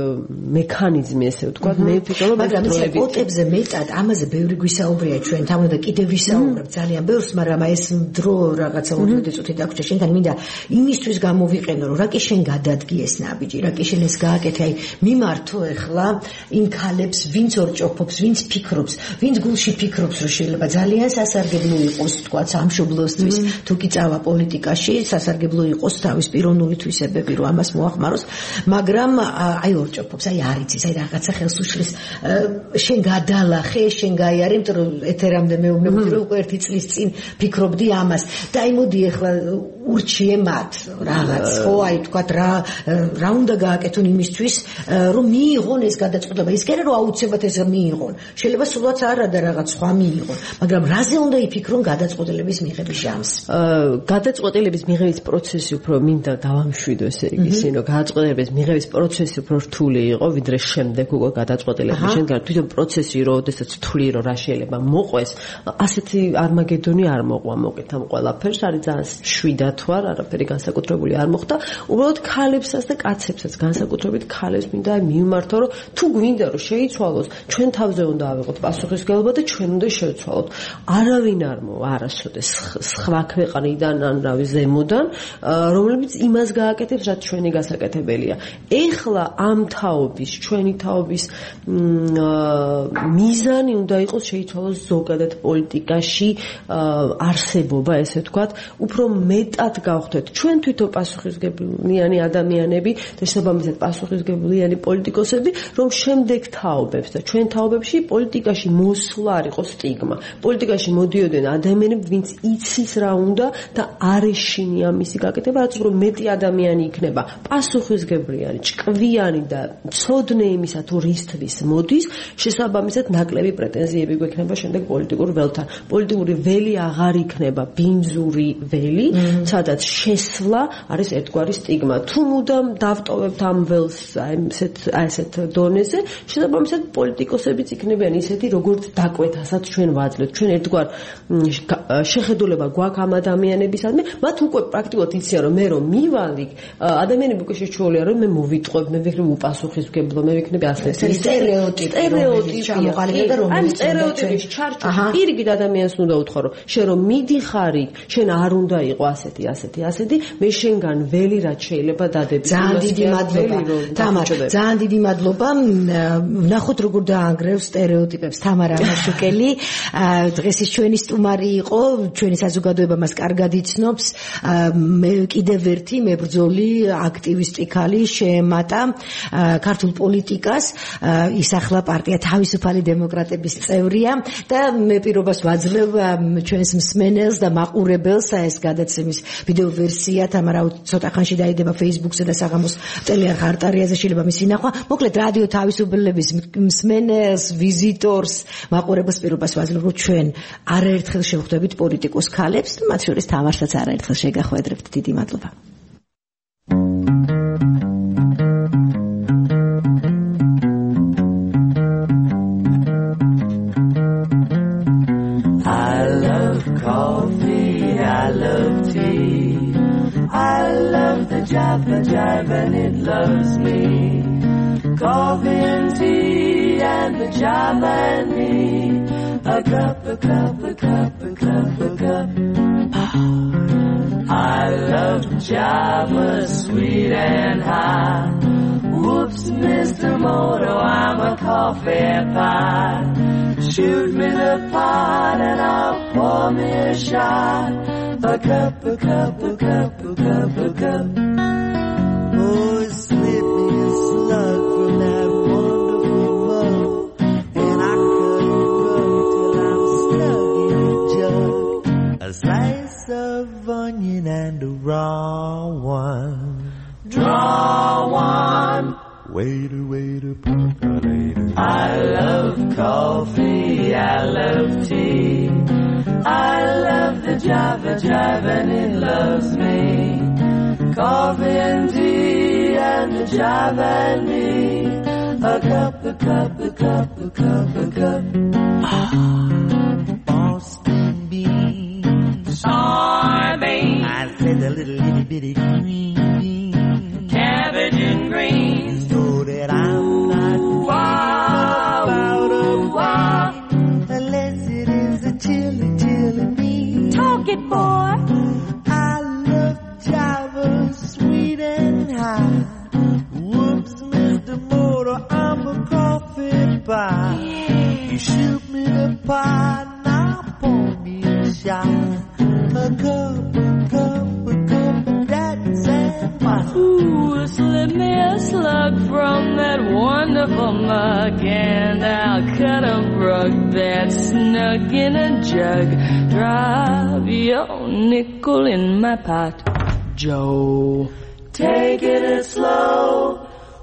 მექანიზმი, ესე ვთქვათ, მე ვფიქრობ, მაგრამ კვოტებზე მეტად ამაზე ბევრი გვისაუბრია ჩვენ თამარ და კიდევ ვისაუბრებ ძალიან ბევრს, მაგრამ ეს დრო რაღაცა 20 წუთი დაგვრჩა შენთან, მინდა იმისთვის გამოვიყენო, რომ რა კი შენ გადადგი ეს ნაბიჯი, რა კი შენ ეს გააკეთე, აი მიმართო ახლა იმ ქალებს, ვინც ორჭოფობს, ვინც ფიქრობს, ვინც გულში ფიქრობს, რომ შეიძლება ძალიან სასარგებლო იყოს, თქვათ, სამშობლოსთვის, თუ კი წავა პოლიტიკაში, სასარგებლო იყოს თავის პიროვნული თვისებები, რომ ამას მოახმაროს, მაგრამ აი ორჭოფობს, აი არ იცის, აი რაღაცა ხელს უშლის, შენ გადალახე, შენ გაიარე, იმიტომ რომ ეთერამდე მეუბნებოდი, რომ უკვე 1 წლის წინ ფიქრობდი ამას და აი მოდი ახლა ურჩიე მათ რაღაც, ხო, აი თქვათ რა უნდა გააკეთონ იმისთვის, რომ მიიღონ ეს გადაწყვეტილება. ის კი არა, რომ აუცილებლად ეს მიიღონ. შეიძლება სულაც არა და რაღაც სხვა მიიღონ, მაგრამ რაზე უნდა იფიქრონ გადაწყვეტილების მიღების ჟამს? გადაწყვეტილების მიღების პროცესი უფრო მინდა დავამშვიდო, ესე იგი, ისინი, გადაწყვეტილების მიღების პროცესი უფრო რთული იყო, ვიდრე შემდეგ უკვე გადაწყვეტილების შემდგარ თვითონ პროცესი, როდესაც თვლი, რომ რა შეიძლება მოყვეს, ასეთი არმაგედონი არ მოყვა, მოკეთ ამ ყველაფერს, არის ძალიან შვიდად თვარ, არაფერი განსაკუთრებული არ მოხდა. უბრალოდ ქალებსაც და კაცებსაც განსაკუთრებით ქალებს მინდა მივმართო, რომ თუ გვინდა რომ შეიცვალოს, ჩვენ თავზე უნდა ავიღოთ პასუხისმგებლობა და ჩვენ უნდა შევცვალოთ. არავინ არ მოვა არასოდეს სხვა ქვეყნიდან ან რავი ზემოდან, რომლებიც იმას გააკეთებს, რაც ჩვენი გასაკეთებელია. ეხლა ამ თაობის, ჩვენი თაობის მიზანი უნდა იყოს შეიცვალოს ზოგადად პოლიტიკაში არსებობა, ესე ვთქვათ, უფრო მეტად გავხდეთ ჩვენ თვითონ პასუხისმგებლიანი ადამიანები და შესაბამისად პასუხისმგებლიანი პოლიტიკოსები, რომ შემდეგ თაობებს და ჩვენ თაობებში პოლიტიკაში მოსვლა არ იყოს სტიგმა. პოლიტიკაში მოდიოდნენ ადამიანები, ვინც იცის რა უნდა და არ ეშინია მისი გაკეთება, რაც უფრო მეტი ადამიანი იქნება პასუხისმგებლიანი, ჭკვიანი და ცოდნე იმისა თუ რისთვის მოდის, შესაბამისად შესაბამისად ნაკლები პრეტენზიები გვექნება შემდეგ პოლიტიკურ ველთან. პოლიტიკური ველი აღარ იქნება ბინძური ველი, სადაც შესვლა არის ერთგვარი სტიგმა. თუ მუდამ დავტოვებთ ამ ველს ესეთ დონეზე, შესაბამისად პოლიტიკოსებიც იქნებიან ისეთი, როგორც დაკვეთასაც ჩვენ ვაძლევთ. ჩვენ ერთგვარ შეხედულება გვაქვს ამ ადამიანებისადმი, მათ უკვე პრაქტიკულად იციან, რომ მე რომ მივალ იქ, ადამიანები უკვე შეჩვეულია, რომ მე მოვიტყვებ, მე ვიქნებ უპასუხისმგებლო, მე ვიქნებ ასეთი სტერეოტიპი, ან სტერეოტიპის ჩარჩო. პირიქით ადამიანს უნდა უთხრა, რომ შენ რომ მიდიხარ იქ, შენ არ უნდა იყო ასეთი, მე შენგან ველი რაც შეიძლება დადები. ძალიან დიდი მადლობა. თამარ, ძალიან დიდი მადლობა. ნახოთ როგორ დაანგრევს სტერეოტიპებს თამარა ამაშუკელი. დღეს ის ჩვენი სტუმარი იყო, ჩვენი საზოგადოება მას კარგად იცნობს. მე კიდევ ერთი მებრძოლი აქტივისტი ქალი შეემატა ქართულ პოლიტიკას, ისახლა პარტია თავისუფალი დემოკრატების წევრია და მე პირობას ვაძლევ ჩვენს მსმენელს და მაყურებელს ეს გადაცემის ვიდეო ვერსია თამარა ცოტა ხანში დაიდება Facebook-ზე და საღამოს ტელეარხ არტარიაზე შეიძლება მისი ნახვა. მოკლედ რადიო თავისუფლების მსმენელს, ვიზიტორს, მაყურებელს პირობას ვაძლევ, რომ ჩვენ არაერთხელ შევხვდებით პოლიტიკოს ქალებს, მათ შორის თამარსაც არაერთხელ შეგახვედრებთ. დიდი მადლობა. I love coffee, I love tea, I love the jive and it loves me. Coffee and tea and the jive and me. A cup. I love Java, sweet and high. Whoops, Mr. Moto, I'm a coffee pie. Shoot me the pot and I'll pour me a shot. A cup. Oh, slip me a slug from that wonderful mug, and I cut till I'm stuck in a jug. A slice of onion and a raw one. Draw one. Waiter, percolator. I love coffee, I love tea, I love the jive and it loves me. Coffee and tea and the jive and me. A cup. Boston beans, soybeans, I said a little itty bitty green beans, cabbage and greens, so that I'm not about a wine, unless it is a chili bean. Talk it, boy. I love Java, sweet and high. Whoops, Mr. Motor, I'm a coffee pie. Yeah. You shoot me the pie, now pour me a shot. A cup, that's and wine. Ooh, slip me a slug from that wonderful mug, and I'll cut a rug that's snug in a jug. Drop your nickel in my pot, Joe. Take it slow,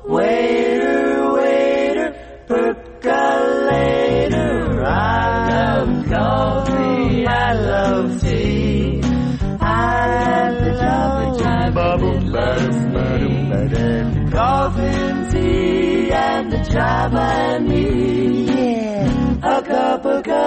waiter, percolator. I love coffee, I love tea, I love bubble loves me. Coffee and tea and the jive and me. Yeah, a cup.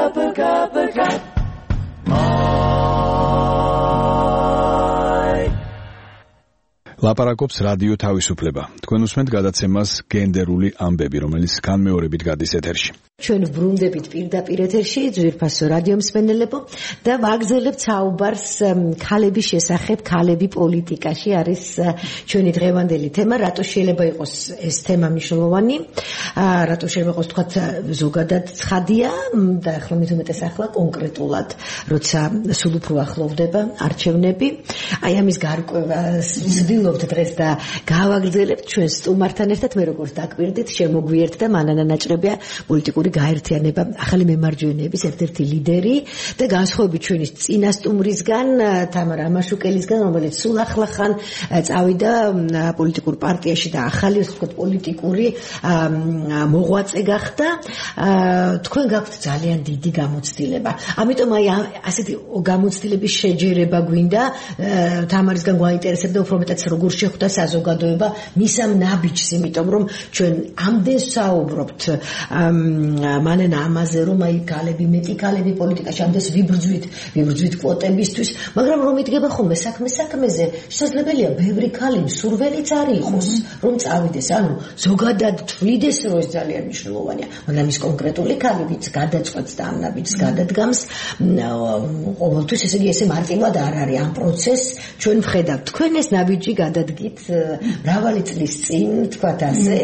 ლაპარაკობს რადიო თავისუფლება. თქვენ უსმენთ გადაცემას გენდერული ამბები, რომელიც განმეორებით გადის ეთერში. ჩვენ ვრუნდებით პირდაპირ ეთერში ძვირფასო რადიო მსმენელებო და ვაგრძელებთ საუბარს ქალების შესახებ, ქალები პოლიტიკაში არის ჩვენი დღევანდელი თემა. რატო შეიძლება იყოს ეს თემა მნიშვნელოვანი? რატო შეიძლება იყოს თქვა ზოგადად ცხადია და ახლა მით უმეტეს ახლა კონკრეტულად, როცა სულ უფრო ახლოვდება არჩევნები. აი ამის გარკვევა ვცდილობთ დღეს და გავაგრძელებთ ჩვენ სტუმართან ერთად. მე როგორც დაკვირდით, შემოგვიერთდა მანანა ნაჭრებია პოლიტიკური პარტიული გაერთიანება, ახალი მემარჯვენეების ერთ-ერთი ლიდერი და განსხვავებით ჩვენი წინასწუმრისგან, თამარ ამაშუკელისგან, რომელიც სულ ახლახან წავიდა პოლიტიკურ პარტიაში და ახალი, ასე ვთქვათ, პოლიტიკური მოღვაწე გახდა. თქვენ გაქვთ ძალიან დიდი გამოცდილება. ამიტომ აი ასეთი გამოცდილების შეჯერება გვინდა. თამარისგან გვაინტერესებდა უფრო მეტად როგორ შეხვდა საზოგადოება მის ამ ნაბიჯს, იმიტომ რომ ჩვენ ამდენ საუბრობთ მანენა ამაზე, რომ აი მეტი ქალები პოლიტიკაში ამდენს ვიბრძვით კვოტებისთვის, მაგრამ რომ იდგება ხოლმე საქმეზე, შესაძლებელია ბევრი ქალი სურველიც არ იყოს, რომ წავიდეს, ანუ ზოგადად თვლიდეს, რომ ეს ძალიან მნიშვნელოვანია, მაგრამ ის კონკრეტული ქალი, ვინც გადაწყვეტს და ამ ნაბიჯს გადადგამს, ყოველთვის ესე იგი ესე მარტივად არ არის ამ პროცესს ჩვენ ვხედავთ. თქვენ ეს ნაბიჯი გადადგით მრავალი წლის წინ, თქვათ ასე,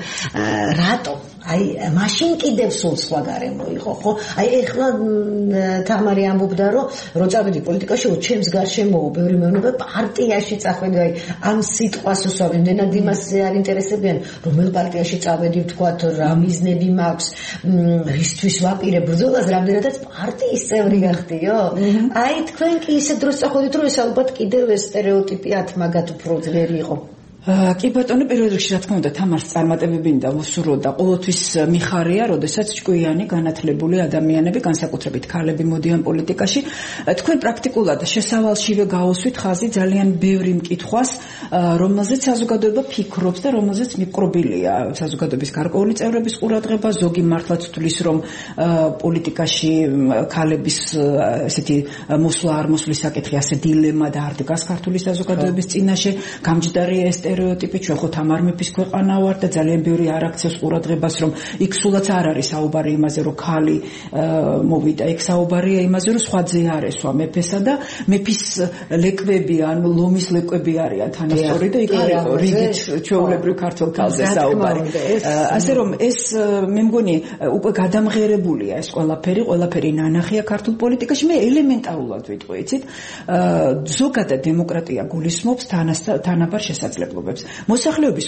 რატო? აი მაშინ კიდევ სულ სხვა გარემო იყო, ხო? აი ეხლა თამარი ამბობდა, რომ წავედი პოლიტიკაში, ჩემს გარშემო ბევრი მეუბნება პარტიაში წახვედი, აი ამ სიტყვას უსვამენ, იმდენად იმასზე არ ინტერესებიან, რომელ პარტიაში წავედი, ვთქვათ, რა მიზნები მაქვს, რისთვის ვაპირებ ბრძოლას, რამდენადაც პარტიის წევრი გახდიო? აი თქვენ კი ისე დროს წახვედით, რომ ეს ალბათ კიდევ ეს სტერეოტიპი ათმაგად უფრო ძლიერი იყო. კი ბატონო, პირველ რიგში რა თქმა უნდა თამარს წარმატებები და უსურო და ყოველთვის მიხარია, როდესაც ჭკვიანი განათლებული ადამიანები, განსაკუთრებით ქალები მოდიან პოლიტიკაში. თქვენ პრაქტიკულად შესავალშივე გაუსვით ხაზი ძალიან ბევრი მკითხვას, რომელზეც საზოგადოება ფიქრობს და რომელზეც მიკრობილია საზოგადოების გარკვეული წევრების ყურადღება. ზოგი მართლაც თulis, რომ პოლიტიკაში ქალების ესეთი მოსვლა არ მოსვლის საკითხი ასე დილემა და არ დგას ქართული საზოგადოების წინაშე. გამჯდარია ეს სტერეოტიპი, ჩვენ ხო თამარ მეფის ქვეყანა ვარ და ძალიან ბევრი არ აქცევს ყურადღებას, რომ იქ სულაც არ არის საუბარი იმაზე, რომ ქალი მოვიდა, იქ საუბარია იმაზე, რომ სხვა ძე არ ესვა მეფესა და მეფის ლეკვები, ანუ ლომის ლეკვები არიან თანასწორი და იქ არის რიგით ჩვეულებრივ ქართულ ქალზე საუბარი. ასე რომ ეს მე მგონი უკვე გადამღერებულია ეს ყველაფერი ნანახია ქართულ პოლიტიკაში. მე ელემენტარულად ვიტყვი, იცით, ზოგადად დემოკრატია გულისხმობს თანაბარ შესაძლებლობებს. მოსახლეობის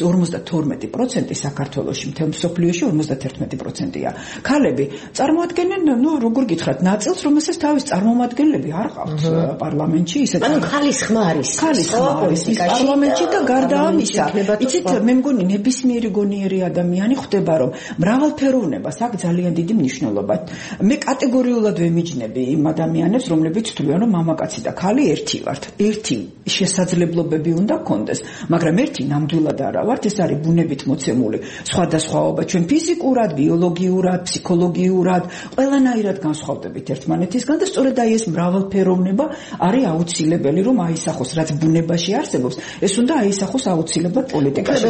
52% საქართველოში, მთელ მსოფლიოში 51%-ია. ქალები წარმოადგენენ, როგორ გითხრათ, ნაწილს, რომელსაც თავის წარმომადგენლები არ ყავთ პარლამენტში, ისეთ. ანუ ხალის ხმა არის პარლამენტში და გარდა ამისა, იცით, მე მგონი ნებისმიერი გონიერი ადამიანი ხვდება, რომ მრავალფეროვნებას აქვს ძალიან დიდი მნიშვნელობა. მე კატეგორიულად ვემიჯნები იმ ადამიანებს, რომლებიც თვლიან, რომ მამაკაცი და ქალი ერთი ვართ. ერთი შესაძლებლობები უნდა გქონდეს, მაგრამ ერთი ნამდვილად არა ვართ, ეს არის ბუნებით მოცემული სხვადასხვაობა. ჩვენ ფიზიკურად, ბიოლოგიურად, ფსიქოლოგიურად, ყველანაირად განსხვავდებით ერთმანეთისგან და სწორედ აი ეს მრავალფეროვნება არის აუცილებელი, რომ აისახოს, რაც ბუნებაში არსებობს, ეს უნდა აისახოს აუცილებლად პოლიტიკაში.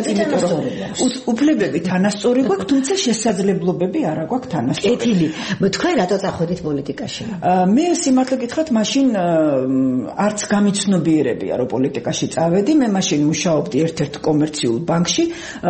უფლებები თანასწორი გვაქვს, თუმცა შესაძლებლობები არა გვაქვს თანასწორი. კეთილი. თქვენ რატო წახვედით პოლიტიკაში? მე სიმართლე გითხრათ, მაშინ არც გამიცნობიერებია, რომ პოლიტიკაში წავედი. მე მაშინ მუშაობდი ერთ-ერთ კომერციულ ბანკში,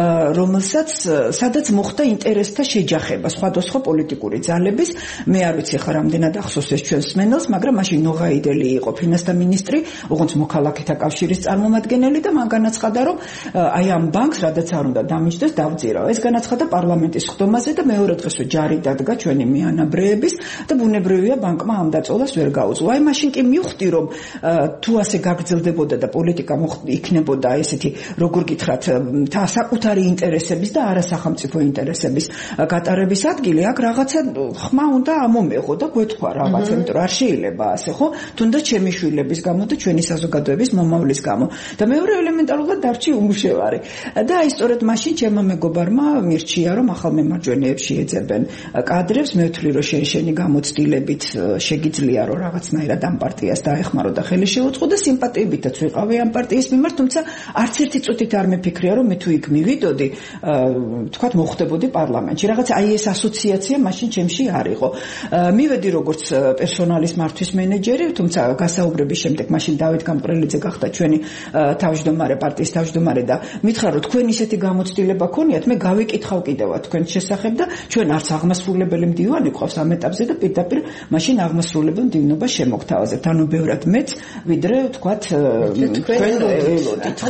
სადაც მოხდა ინტერესთა შეჯახება სხვადასხვა პოლიტიკური ძალების. მე არ ვიცი ხა რამდენად ახსოვს ეს ჩვენს სმენელს, მაგრამ მაშინ ნოღაიდელი იყო ფინანსთა მინისტრი, ოღონდ მოქალაქეთა კავშირის წარმომადგენელი და მან განაცხადა, რომ აი ამ ბანკს, რადგან არ უნდა დამიჯდეს, დავძირავ. ეს განაცხადა პარლამენტის ხდომაზე და მეორე დღესვე ჯარი დადგა ჩვენი მიანაბრეების და ბუნებრივია ბანკმა ამ დაწოლას ვერ გაუძლო. აი მაშინ კი მივხვდი, რომ თუ ასე გაგრძელდებოდა და პოლიტიკა იქნებოდა ესეთი, როგორ გითხრათ, საკუთარი ინტერესების და არასახელმწიფო ინტერესების გატარების ადგილი, აქ რაღაცა ხმა უნდა ამომეღო და გვეთქვა რაღაცა, იმიტომ რომ არ შეიძლება ასე, ხო? თუნდაც ჩემი შვილების გამო და ჩვენი საზოგადოების მომავლის გამო. და მეორე ელემენტარულად დარჩი უმუშევარი. და აი სწორედ მაშინ ჩემმა მეგობარმა მირჩია, რომ ახალ მემარჯვენეებს შეეძებენ კადრებს, მე ვთვლი, რომ შენი გამოცდილებით შეგიძლია, რომ რაღაცნაირად ამ პარტიას დაეხმარო და ხელი შეუწყო და სიმპათიებითაც ვიყავი ამ პარტიის მიმართ, თუმცა არც ერთი წუთით არ მეფიქრია, რომ მე თუ იქ მივიდოდი, თქვათ, მოხდებოდი პარლამენტში. რაღაც აი ეს ასოციაცია მაშინ ჩემში არ იყო. მივედი როგორც პერსონალის მართვის მენეჯერი, თუმცა გასაუბრების შემდეგ მაშინ დავით გამყრელიძე გახდა ჩვენი თავმჯდომარე, პარტიის თავმჯდომარე და მითხრა, რომ თქვენ ისეთი გამოცდილება ქონიათ, მე გავიკითხავ კიდევაც თქვენ შესახებ და ჩვენ არც აღმასრულებელი მდივანი გვყავს ამ ეტაპზე და პირდაპირ მაშინ აღმასრულებელ მდივნობას შემოგთავაზებთ. ანუ ბევრად მეც, ვიდრე თქვათ თქვენ ელოდით, ხო?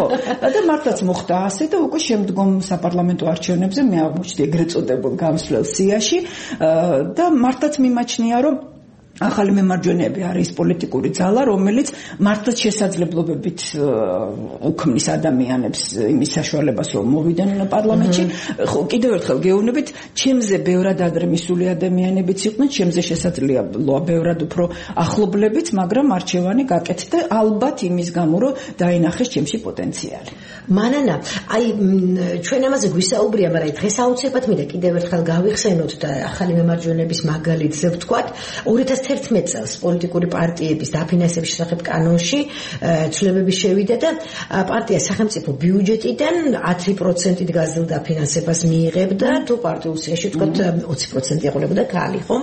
და მართლაც მოხდა ასე და უკვე შემდგომ საპარლამენტო არჩევნებზე მე აღმოჩნდი ეგრეთ წოდებულ გამსვლელ სიაში და მართლაც მიმაჩნია რომ ახალი მემარჯვენეები არის პოლიტიკური ძალა, რომელიც მართლაც შესაძლებლობებით უქმნის ადამიანებს იმის საშუალებას, რომ მოვიდნენ პარლამენტში. კიდევ ერთხელ გეუბნებით, ჩემზე ბევრად ადრე მისული ადამიანებიც იყვნენ, ჩემზე შესაძლებელია ბევრად უფრო ახლობლებიც, მაგრამ არჩევანი გაკეთდა ალბათ იმის გამო, რომ დაინახეს ჩემში პოტენციალი. მანანა, აი ჩვენ ამაზე გვისაუბრია, მაგრამ დღეს აუცილებლად მინდა კიდევ ერთხელ გავიხსენოთ და ახალი მემარჯვენეების მაგალითზე ვთქვათ, 2011 წელს პოლიტიკური პარტიების დაფინანსების შესახებ კანონში ცვლილებები შევიდა და პარტია სახელმწიფო ბიუჯეტიდან 10%-ით გაზრდილ დაფინანსებას მიიღებდა, თუ პარტიულ სიაში ვთქვათ 20% ეყოლებოდა ქალი, ხო?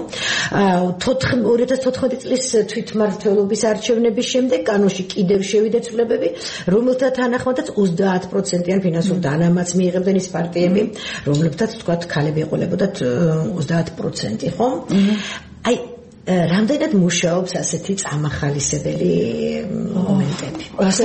2014 წლის თვითმმართველობის არჩევნების შემდეგ კანონში კიდევ შევიდა ცვლილებები, რომელთა თანახმადაც 30%-იან ფინანსურ დანამატს მიიღებდნენ ის პარტიები, რომლებთაც ვთქვათ ქალები ეყოლებოდათ 30%, ხო? აი რამდენად მუშაობს ასეთი წამახალისებელი მომენტები?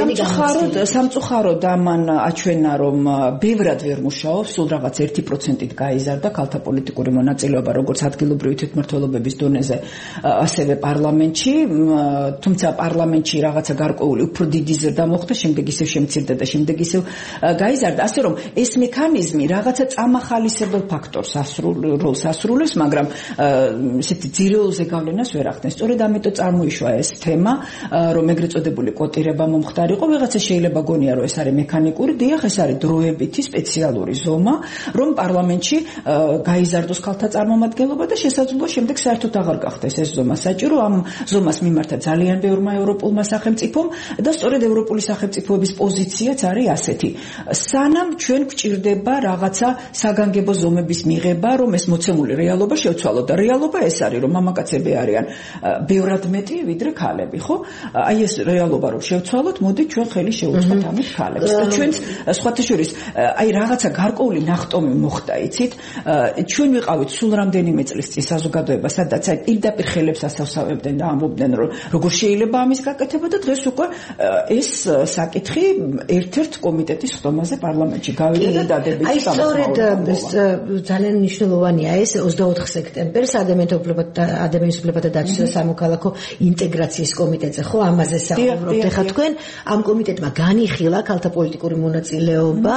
სამწუხაროდ ამან აჩვენა, რომ ბევრად ვერ მუშაობს, სულ რაღაც 1%-ით გაიზარდა ქალთა პოლიტიკური მონაწილეობა, როგორც ადგილობრივი თვითმმართველობების დონეზე, ასევე პარლამენტში, თუმცა პარლამენტში რაღაცა გარკვეული უფრო დიდი ზრდა მოხდა, შემდეგ ისევ შემცირდა და შემდეგ ისევ გაიზარდა, ასე რომ ეს მექანიზმი რაღაცა წამახალისებელ ფაქტორს როლს ასრულებს, მაგრამ ესეთი ძირეულზე გავლენას ვერ ახდენს. სწორედ ამიტომ წარმოიშვა ეს თემა, რომ ეგრეთ წოდებული კვოტირება მომხდარიყო, ვიღაცა შეიძლება გონია, რომ ეს არის მექანიკური, დიახ, ეს არის დროებითი სპეციალური ზომა, რომ პარლამენტში გაიზარდოს ქალთა წარმომადგენლობა და შესაძლოა შემდეგ საერთოდ აღარ გახდეს ეს ზომა საჭირო. ამ ზომას მიმართა ძალიან ბევრმა ევროპულმა სახელმწიფომ და სწორედ ევროპული სახელმწიფოების პოზიციაც არის ასეთი. სანამ ჩვენ გვჭირდება რაღაცა საგანგებო ზომების მიღება, რომ ეს მოცემული რეალობა შევცვალოთ და რეალობა ეს არის, რომ მამაკაცები არიან ბევრად მეტი ვიდრე ქალები, ხო? აი ეს რეალობა რომ შევცვალოთ, მოდით ჩვენ ხელი შევუწყოთ ამით ქალებს. და ჩვენც სხვათა შორის აი რაღაცა გარკვეული ნახტომი მოხდა, იცით? ჩვენ ვიყავით სულ რამდენიმე წლის წინ საზოგადოება, სადაც აი პირდაპირ ხელებს ასავსავებდნენ და ამბობდნენ, რომ როგორ შეიძლება ამის გაკეთება და დღეს უკვე ეს საკითხი ერთ-ერთ კომიტეტის ხდომაზე პარლამენტში გავიდა და დადებითი აი სწორედ ძალიან მნიშვნელოვანია ეს 24 სექტემბერს ადამიანის უფლებათა დაცვის და სამოქალაქო ინტეგრაციის კომიტეტზე, ხო, ამაზე საუბრობთ ახლა თქვენ. ამ კომიტეტმა განიხილა ქალთა პოლიტიკური მონაწილეობა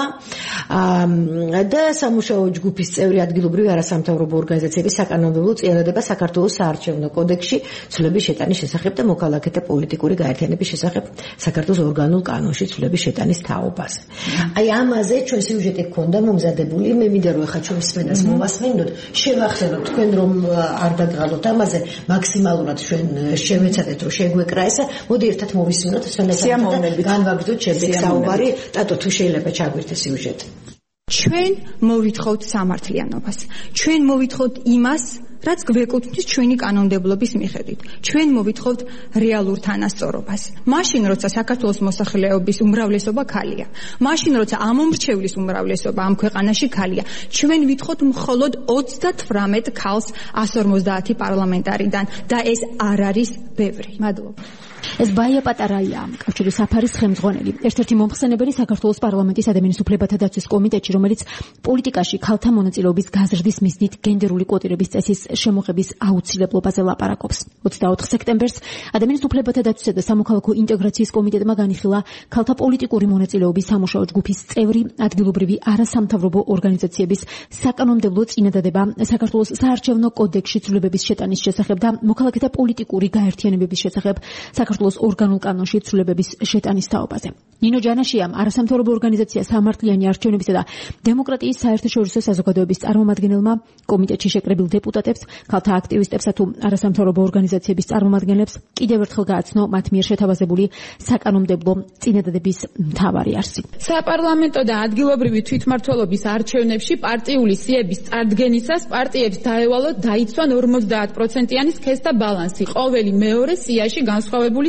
და სამუშაო ჯგუფის წევრი ადგილობრივი არასამთავრობო ორგანიზაციების საკანონმდებლო წინადადება საქართველოს საარჩევნო კოდექსში ცვლილების შეტანის შესახებ და მოქალაქეთა პოლიტიკური გაერთიანების შესახებ საქართველოს ორგანულ კანონში ცვლილების შეტანის თაობაზე. აი ამაზე ჩვენ სიუჟეტი გქონდა მომზადებული, მე მინდა რომ ახლა ჩვენ მსმენელს მოვასმინოთ, შევახსენოთ თქვენ რომ არ დაგღალოთ ამაზე, მაქსიმალურად ჩვენ შევეცადეთ რომ შეგვეკრა ესა, მოდი ერთად მოვისმინოთ სიამოვნებით განვაგრძოთ შემდეგ საუბარი. ტატო, თუ შეიძლება ჩაგვირთე სიუჟეტი. ჩვენ მოვითხოვთ სამართლიანობას, ჩვენ მოვითხოვთ იმას, რაც გვეკუთვნის ჩვენი კანონმდებლობის მიხედვით. ჩვენ მოვითხოვთ რეალურ თანასწორობას. მაშინ, როცა საქართველოს მოსახლეობის უმრავლესობა ქალია, მაშინ, როცა ამომრჩევლის უმრავლესობა ამ ქვეყანაში ქალია, ჩვენ ვითხოვთ მხოლოდ 38 ქალს 150 პარლამენტარიდან და ეს არ არის ბევრი. მადლობა. ეს ბაია პატარაია, კავშირის საფარის ხელმძღვანელი, ერთ-ერთი მომხსენებელი საქართველოს პარლამენტის ადამიანის უფლებათა დაცვის კომიტეტში, რომელიც პოლიტიკაში ქალთა მონაწილეობის გაზრდის მიზნით გენდერული კვოტირების წესის შემოღების აუცილებლობაზე ლაპარაკობს. 24 სექტემბერს ადამიანის უფლებათა დაცვისა და სამოქალაქო ინტეგრაციის კომიტეტმა განიხილა ქალთა პოლიტიკური მონაწილეობის სამუშაო ჯგუფის წევრი ადგილობრივი არასამთავრობო ორგანიზაციების საკანონმდებლო წინადადება საქართველოს საარჩევნო კოდექსში ცვლილებების შეტანის შესახებ და მოქალაქეთა პოლიტიკური გაერთიანებების შესახებ საქართველოს ორგანულ კანონში ცვლილებების შეტანის თაობაზე. ნინო ჯანაშიამ არასამთავრობო ორგანიზაცია სამართლიანი არჩევნებისა და დემოკრატიის საერთაშორისო საზოგადოების წარმომადგენელმა კომიტეტში შეკრებილ დეპუტატებს, ქალთა აქტივისტებსა თუ არასამთავრობო ორგანიზაციების წარმომადგენლებს კიდევ ერთხელ გააცნო მათ მიერ შეთავაზებული საკანონმდებლო წინადადების მთავარი არსი. საპარლამენტო და ადგილობრივი თვითმმართველობის არჩევნებში პარტიული სიების წარდგენისას პარტიებს დაევალოთ დაიცვან 50%-იანი სქესთა ბალანსი ყოველი მეორე სიაში განსხვავებული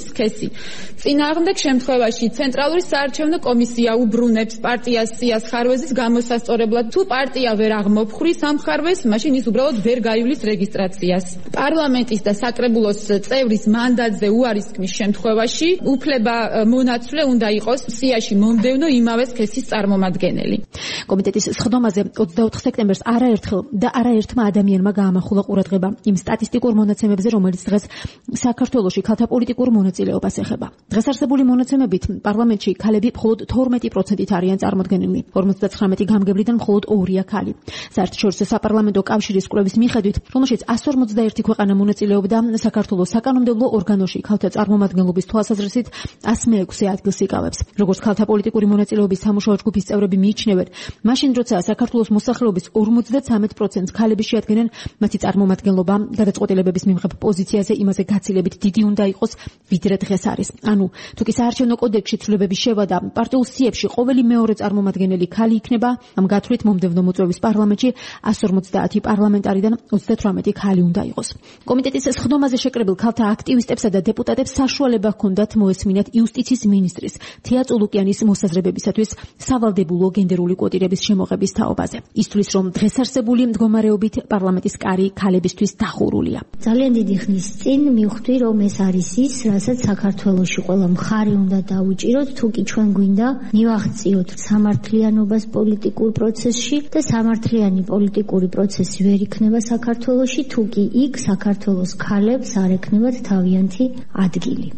სქესი. წინააღმდეგ შემთხვევაში ცენტრალური საარჩევნო კომისია უბრუნებს პარტიას სიას ხარვეზის გამოსასწორებლად. თუ პარტია ვერ აღმოფხვრს ამ ხარვეზს, მაშინ ის უბრალოდ ვერ გაივლის რეგისტრაციას. პარლამენტის და საკრებულოს წევრის მანდატზე უარისქმის შემთხვევაში უფლება მონაცვლე უნდა იყოს სიაში მომდევნო იმავე სქესის წარმომადგენელი. კომიტეტის სხდომაზე 24 სექტემბერს არაერთხელ და არაერთმა ადამიანმა გაამახვილა ყურადღება იმ სტატისტიკურ მონაცემებზე, რომელიც დღეს საქართველოში ქალთა პოლიტიკურ მონაწილეობას ეხება. დღეს არსებული მონაცემებით პარლამენტში ქალები მხოლოდ 12%-ით არიან წარმოდგენილი. 59 გამგებლიდან მხოლოდ 2-ია ქალი. საერთაშორისო საპარლამენტო კავშირის კვლევის მიხედვით, რომელშიც 151 ქვეყანა მონაწილეობდა, საქართველოს საკანონმდებლო ორგანოში ქალთა წარმომადგენლობის თვალსაზრისით 106 ადგილს იკავებს. როგორც ქალთა პოლიტიკური მონაწილეობის სამუშაო ჯგუფის წევრები მიიჩნევენ, მაშინ როცა საქართველოს მოსახლეობის 53%-ს ქალები შეადგენენ, მათი წარმომადგენლობა გადაწყვეტილებების მიმღებ პოზიციაზე იმაზე გაცილებით დიდი უნდა იყოს, ვიდრე დღეს არის. ანუ თუ კი საარჩევნო კოდექსში ცვლილებების შევადა პარტიულ სიებში ყოველი მეორე წარმომადგენელი ქალი იქნება, ამ გათვლით მომდევნო მოწვევის პარლამენტში 150 პარლამენტარიდან 38 ქალი უნდა იყოს. კომიტეტის სხდომაზე შეკრებილ ქალთა აქტივისტებსა და დეპუტატებს საშუალება ჰქონდათ მოესმინათ იუსტიციის მინისტრის თეა წულუკიანის მოსაზრებებისათვის სავალდებულო გენდერული კვოტირების შემოღების თაობაზე. ისთვის რომ დღეს არსებული მდგომარეობით პარლამენტის კარი ქალებისთვის დახურულია. ძალიან დიდი ხნის წინ მივხვდი, რომ ეს არის ის, რასაც საქართველოში ყველა მხარე უნდა დაუჭიროთ, თუ კი ჩვენ გვინდა მივაღწიოთ სამართლიანობას პოლიტიკურ პროცესში და სამართლიანი პოლიტიკური პროცესი ვერ იქნება საქართველოში, თუ კი იქ საქართველოს ქალებს არ ექნებათ თავიანთი ადგილი.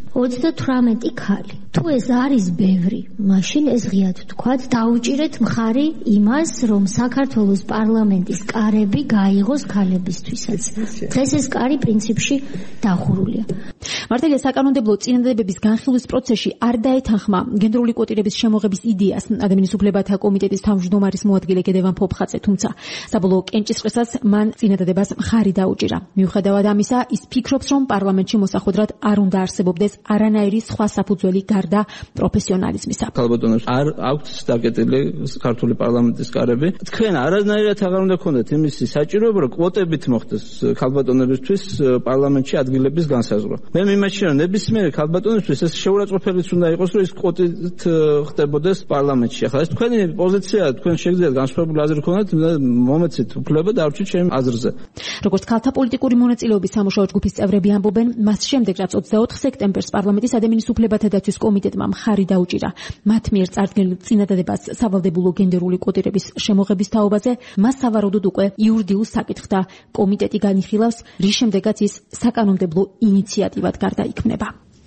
38 ქალი. თუ ეს არის ბევრი, მაშინ ეს ღიად ვთქვათ, დაუჭირეთ მხარი იმას, რომ საქართველოს პარლამენტის კარები გაიღოს ქალებისთვისაც. დღეს ეს კარი პრინციპში დახურულია. მართალია საკანონმდებლო წინადადებების განხილვის პროცესში არ დაეთანხმა გენდერული კვოტირების შემოღების იდეას ადამიანის უფლებათა კომიტეტის თავმჯდომარის მოადგილე გედევან ფოფხაძე, თუმცა საბოლოო კენჭისყრისას მან წინადადებას მხარი დაუჭირა. მიუხედავად ამისა, ის ფიქრობს, რომ პარლამენტში მოსახვედრად არ უნდა არსებობდეს არანაირი სხვა საფუძველი გარდა პროფესიონალიზმისა. ქალბატონებს არ აქვთ დაკეტილი ქართული პარლამენტის კარები. თქვენ არანაირად აღარ უნდა გქონდეთ იმისი საჭიროება, რომ კვოტებით მოხდეს ქალბატონებისთვის პარლამენტში ადგილების განსაზღვრა. მე მიმაჩნია, რომ ნებისმიერი ქალბატონისთვის ეს შეურაცხყოფელიც უნდა იყოს, რომ ის კვოტით ხდებოდეს პარლამენტში. ახლა ეს თქვენი პოზიცია, თქვენ შეგიძლიათ განსხვავებული აზრი გქონდეთ, მომეცით უფლება და არჩით ჩემ აზრზე. როგორც ქალთა პოლიტიკური მონაწილეობის სამუშაო ჯგუფის წევრები ამბობენ, მას შემდეგ რაც 24 სექტემბერს პარლამენტის ადამიანის უფლებათა დაცვის კომიტეტმა მხარი დაუჭირა მათ მიერ წარდგენილ წინადადებას სავალდებულო გენდერული კვოტირების შემოღების თაობაზე, მას სავარაუდოდ უკვე იურიდიულ საკითხთა კომიტეტი განიხილავს, რის შემდეგაც ის საკანონმდებლო ინიციატივად გარდაიქმნება.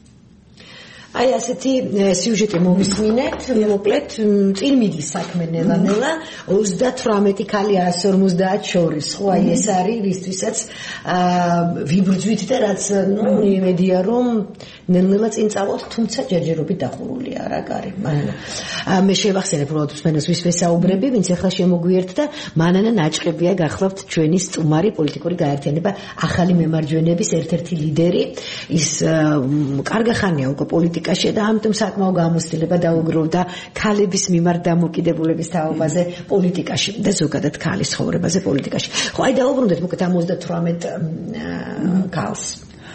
აი ასეთი სიუჟეტი მოვისმინეთ, მოკლედ წინ მიდის საქმე ნელა-ნელა 38 ქალი 150 შორის, ხო აი ეს არის რისთვისაც ვიბრძვით და რაც იმედია რომ ნელა-ნელა წინ წავალთ, თუმცა ჯერჯერობით დახურულია რა კარი. მე შევახსენებ უბრალოდ მსმენელს ვის ვესაუბრები, ვინც ახლა შემოგვიერთდა, მანანა ნაჭყებია გახლავთ ჩვენი სტუმარი პოლიტიკური გაერთიანება ახალი მემარჯვენეების ერთ-ერთი ლიდერი, ის კარგი ხანია უკვე პოლიტიკაში და ამიტომ საკმაო გამოცდილება დაუგროვდა ქალების მიმართ დამოკიდებულების თაობაზე პოლიტიკაში და ზოგადად ქალის ცხოვრებაზე პოლიტიკაში. ხო, აი დაუბრუნდეთ მოკლედ ამ 38 ქალს.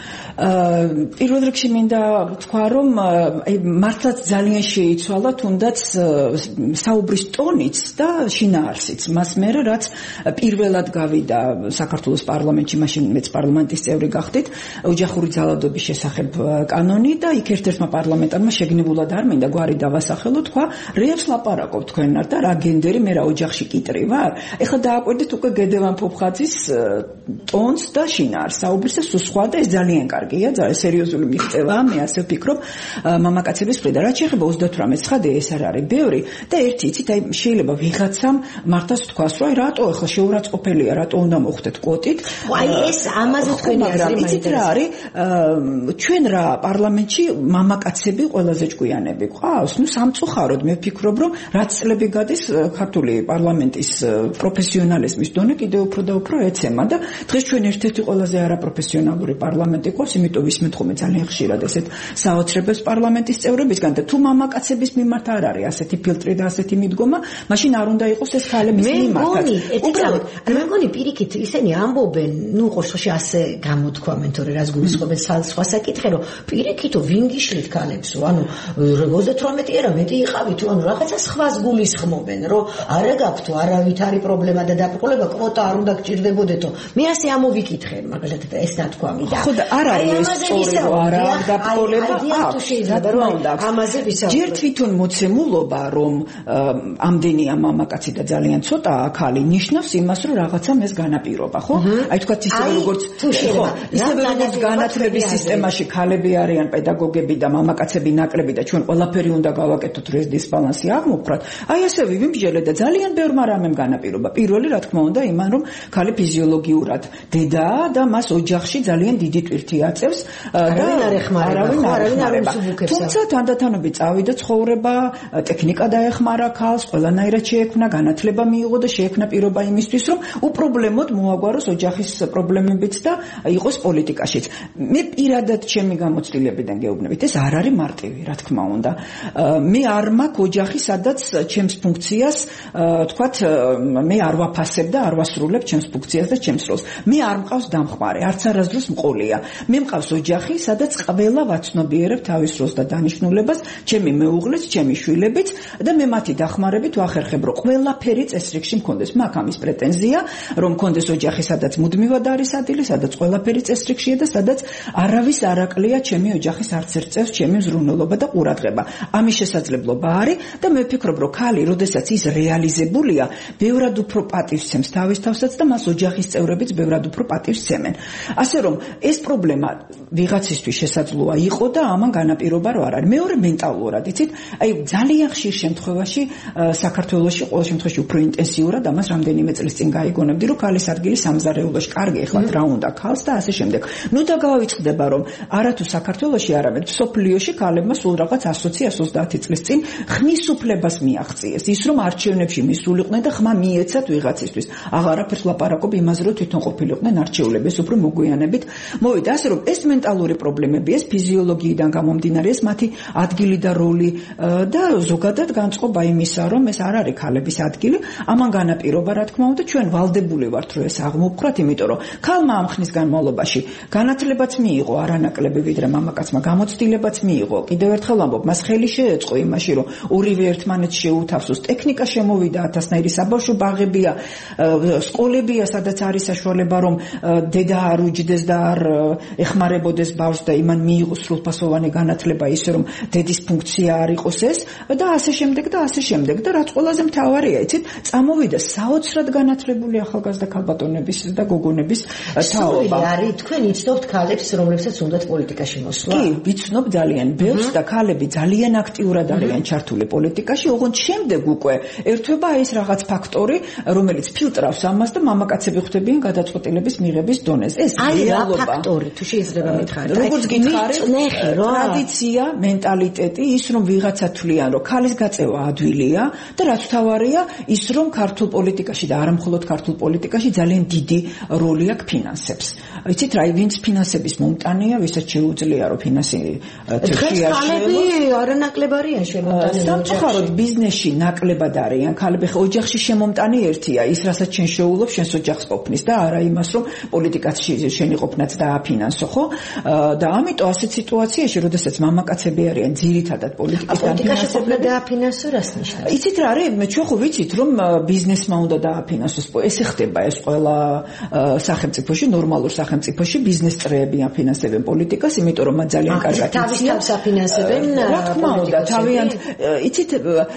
პირველ რიგში მინდა ვთქვა, რომ მართლაც ძალიან შეიცვალა თუნდაც საუბრის ტონიც და შინაარსიც. მას მერე რაც პირველად გავიდა საქართველოს პარლამენტში, მაშინ მეც პარლამენტის წევრი გახდით, ოჯახური ძალადობის შესახებ კანონი და იქ ერთ-ერთმა პარლამენტარმა შეგნებულად არ მინდა გვარი დავასახელო, თქვა, რეებს ლაპარაკობ თქვენად და რა გენდერი, მე რა ოჯახში კიტრი ვარ. ეხლა დააკვირდით უკვე გედევან ფოფხაძის ტონს და შინაარსს. საუბრისა სულ სხვა და ეს ძალიან კარგია, ძალიან სერიოზული მიღწევაა, მე ასე ვფიქრობ მამაკაცების მხრიდან. რაც შეეხება 38 ცხადია, ეს არ არის ბევრი და ერთი იცით, აი შეიძლება ვიღაცამ მართლაც თქვას, რომ აი რატო ახლა შეურაცხყოფელია, რატო უნდა მოხდეთ კვოტით. აი ეს ამაზე თქვენი აზრი იცით რა არის, ჩვენ რა პარლამენტში მამაკაცები ყველაზე ჭკვიანები გვყავს. ნუ სამწუხაროდ მე ვფიქრობ, რომ რაც წლები გადის ქართული პარლამენტის პროფესიონალიზმის დონე კიდევ უფრო და უფრო ეცემა და დღეს ჩვენ ერთ-ერთი ყველაზე არაპროფესიონალური პარლამენტი გვყავს იმიტომ ვისმენთ ხოლმე ძალიან ხშირად ესეთ საოცრებებს პარლამენტის წევრებისგან და თუ მამაკაცების მიმართ არ არის ასეთი ფილტრი და ასეთი მიდგომა, მაშინ არ უნდა იყოს ეს ქალების მიმართაც. უბრალოდ, მე მგონი პირიქით ისინი ამბობენ, ნუ ყოველში ასე გამოთქვამენ, თორე რას გულისხმობენ სხვა საკითხი, რომ პირიქითო ვინ გიშლით ქალებსო, ანუ 38 არა მეტი იყავით, ანუ რაღაცა სხვას გულისხმობენ, რომ არა გაქვთ არავით არის პრობლემა და დაბრკოლება კვოტა არ უნდა გჭირდებოდეთო. მე ასე ამოვიკითხე, მაგალითად ეს ნათქვამი და ხო და არ არის ეს სწორი რომ არა დაბრკოლება აქვს. ამაზე ვისაუბრებ. ჯერ თვითონ მოცემულობა რომ ამდენია მამაკაცი და ძალიან ცოტაა ქალი ნიშნავს იმას რომ რაღაცა ეს განაპირობა, ხო? აი თქვა ისევე როგორც ისევე როგორც განათლების სისტემაში ქალები არიან პედაგოგები და მამაკაცები ნაკლები და ჩვენ ყველაფერი უნდა გავაკეთოთ რომ ეს დისბალანსი აღმოფხვრათ. აი ასევე ვიმსჯელე და ძალიან ბევრმა რამემ განაპირობა. პირველი რა თქმა უნდა იმან რომ ქალი ფიზიოლოგიურად დედაა და მას ოჯახში ძალიან დიდი ტვირთი აწევს და არავინ არ ეხმარება. თუმცა თანდათანობით წავიდა ცხოვრება, ტექნიკა დაეხმარა ქალს, ყველანაირად შეექმნა, განათლება მიიღო და შეექმნა პირობა იმისთვის რომ უპრობლემოდ მოაგვაროს ოჯახის პრობლემებიც და იყოს პოლიტიკაშიც. მე პირადად ჩემი გამოცდილებიდან გეუბნებით, ეს არ არის მარტივი, რა თქმა უნდა. მე არ მაქვს ოჯახი, სადაც ჩემს ფუნქციას, თქვათ, მე არ ვაფასებ და არ ვასრულებ ჩემს ფუნქციას და ჩემს როლს. მე არ მყავს დამხმარე, არც არასდროს მყოლია. მე მყავს ოჯახი, სადაც ყველა ვაცნობიერებ თავის როლს და დანიშნულებას, ჩემი მეუღლეც, ჩემი შვილებიც და მე მათი დახმარებით ვახერხებ, რომ ყველაფერი წესრიგში მქონდეს. მაქვს ამის პრეტენზია, რომ მქონდეს ოჯახი, სადაც მუდმივად არის ადგილი, სადაც ყველაფერი წესრიგშია და სადაც არავის არ აკლია ჩემი ოჯახის არც ერთ წევს ჩემი ზრუნველობა და ყურადღება. ამის შესაძლებლობა არის და მე ვფიქრობ, რომ ქალი, როდესაც ის რეალიზებულია, ბევრად უფრო პატივს ცემს თავის თავსაც და მას ოჯახის წევრებიც ბევრად უფრო პატივს ცემენ. ასე რომ ეს პრობლემა ვიღაცისთვის შესაძლოა იყო და ამან განაპირობა რო არ არის. მეორე მენტალურად, იცით, აი ძალიან ხშირ შემთხვევაში საქართველოში ყოველ შემთხვევაში უფრო ინტენსიურად ამას რამდენიმე წლის წინ გაიგონებდი, რომ ქალის ადგილი სამზარეულოში კარგი ეხლათ რა უნდა ქალს და ასე შემდეგ. ნუ და გავიწყდება რომ არათუ საქართველოში, არამედ სოფლიოში ქალებმა სულ რაღაც 120-130 წლის წინ ხმის უფლებას მიაღწიეს. ის რომ არჩევნებში მისულიყვნენ და ხმა მიეცათ ვიღაცისთვის. აღარაფერს ლაპარაკობ იმაზე, რომ თვითონ ყოფილიყვნენ არჩეულები, ეს უფრო მოგვიანებით მოვიდა. ასე რომ ეს მენტალური პრობლემები, ეს ფიზიოლოგიიდან გამომდინარე, ეს მათი ადგილი და როლი და ზოგადად განწყობა იმისა, რომ ეს არ არის ქალების ადგილი, ამან განაპირობა, რა თქმა უნდა, ჩვენ ვალდებული ვართ, რომ ეს აღმოვხვრათ, იმიტომ რომ ქალმა ამ ხნის განმავლობაში განათლებაც მიიღო არანაკლები, ვიდრე მამაკაცმა გამოცდილებაც მიიღო. კიდევ ერთხელ ამბობ, მას ხელი შეეწყო იმაში, რომ ორივე ერთმანეთს შეუთავსოს. ტექნიკა შემოვიდა, ათასნაირი საბავშვო ბაღებია, სკოლებია, სადაც არის საშუალება, რომ დედა არ უჯდეს და არ ეხმარებოდეს ბავშვს და იმან მიიღოს სრულფასოვანი განათლება, ისე რომ დედის ფუნქცია არ იყოს ეს და ასე შემდეგ და ასე შემდეგ. და რაც ყველაზე მთავარია, იცით, წამოვიდა საოცრად განათლებული ახალგაზრდა ქალბატონების და გოგონების თაობა. არის თქვენ იცნობთ ქალებს, რომლებსაც უნდათ პოლიტიკაში მოსვლა? კი, ვიცნობ ძალიან ბევრს და ქალები ძალიან აქტიურად არიან ჩართული პოლიტიკაში, ოღონდ შემდეგ უკვე ერთვება ეს რაღაც ფაქტორი, რომელიც ფილტრავს ამას და მამაკაცები ხვდებიან გადაწყვეტილების მიღების დონეზე. ეს რეალობა. ფაქტორი, თუ შეიძლება მითხრათ. როგორც გითხარით, ტრადიცია, მენტალიტეტი, ის რომ ვიღაცა თვლიან, რომ ქალის გაწევა ადვილია და რაც თავარია, ის რომ ქართულ პოლიტიკაში და არა მხოლოდ ქართულ პოლიტიკაში ძალიან დიდი როლი აქვს ფინანსებს. იცით რა, ვინც ფინანსების მომტანია, ვისაც შეუძლია რომ ფინანსი შეაშლილოს. ქალები არანაკლებ არიან შემომტანილი. სამწუხაროდ ბიზნესში ნაკლებად არიან ქალები. ოჯახში შემომტანი ერთია, ის რასაც შენ შეულობ, შენს ოჯახს ყოფნის და არა იმას, რომ პოლიტიკაში შენი ყოფნაც დააფინანსო, ხო? და ამიტომ ასეთ სიტუაციაში, როდესაც მამაკაცები არიან ძირითადად პოლიტიკის დაფინანსებული დააფინანსო, რას ნიშნავს? იცით რა არის, ჩვენ ხო ვიცით, რომ ბიზნესმა უნდა დააფინანსოს. ესე ხდება ეს ყველა სახელმწიფოში, ნორმალურ სახელმწიფოში ბიზნეს წრეები აფინანსებენ პოლიტიკას, იმიტომ რომ მათ ძალიან კარგად თავის აფინანსებენ. რა თქმა უნდა, თავიანთ, იცით,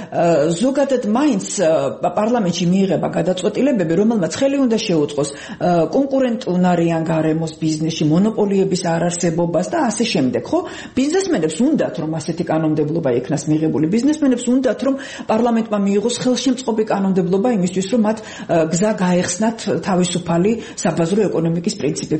ზოგადად მაინც პარლამენტში მიიღება გადაწყვეტილებები, რომელმაც ხელი უნდა შეუწყოს კონკურენტუნარიან გარემოს ბიზნესში, მონოპოლიების არარსებობას და ასე შემდეგ, ხო? ბიზნესმენებს უნდათ, რომ ასეთი კანონმდებლობა იქნას მიღებული. ბიზნესმენებს უნდათ, რომ პარლამენტმა მიიღოს ხელშემწყობი კანონმდებლობა იმისთვის, რომ მათ გზა გაეხსნათ თავისუფალი საბაზრო ეკონომიკის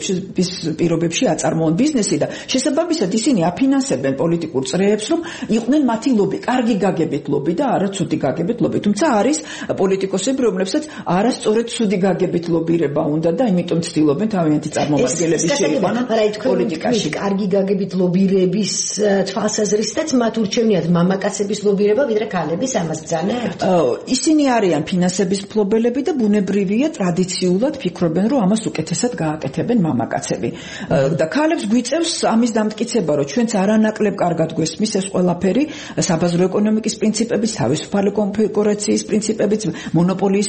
პირობებში აწარმოონ ბიზნესი და შესაბამისად ისინი აფინანსებენ პოლიტიკურ წრეებს, რომ იყვნენ მათი ლობი, კარგი გაგებით ლობი და არა ცუდი გაგებით ლობი. თუმცა არის პოლიტიკოსები, რომლებსაც არასწორად ცუდი გაგებით ლობირება უნდა და იმიტომ ცდილობენ თავიანთი წარმომადგენლები შეიყვანონ. მაგრამ პოლიტიკაში კარგი გაგებით ლობირების თვალსაზრისითაც მათ ურჩევნიათ მამაკაცების ლობირება ვიდრე ქალების, ამას ბრძანებთ? ისინი არიან ფინანსების მფლობელები და ბუნებრივია ტრადიციულად ფიქრობენ, რომ ამას უკეთესად გააკეთებენ მამაკაცები. და ქალებს გვიწევს ამის დამტკიცება, რომ ჩვენც არანაკლებ კარგად გვესმის ეს ყველაფერი, საბაზრო ეკონომიკის პრინციპების, თავისუფალი კონკურენციის პრინციპების, მონოპოლიის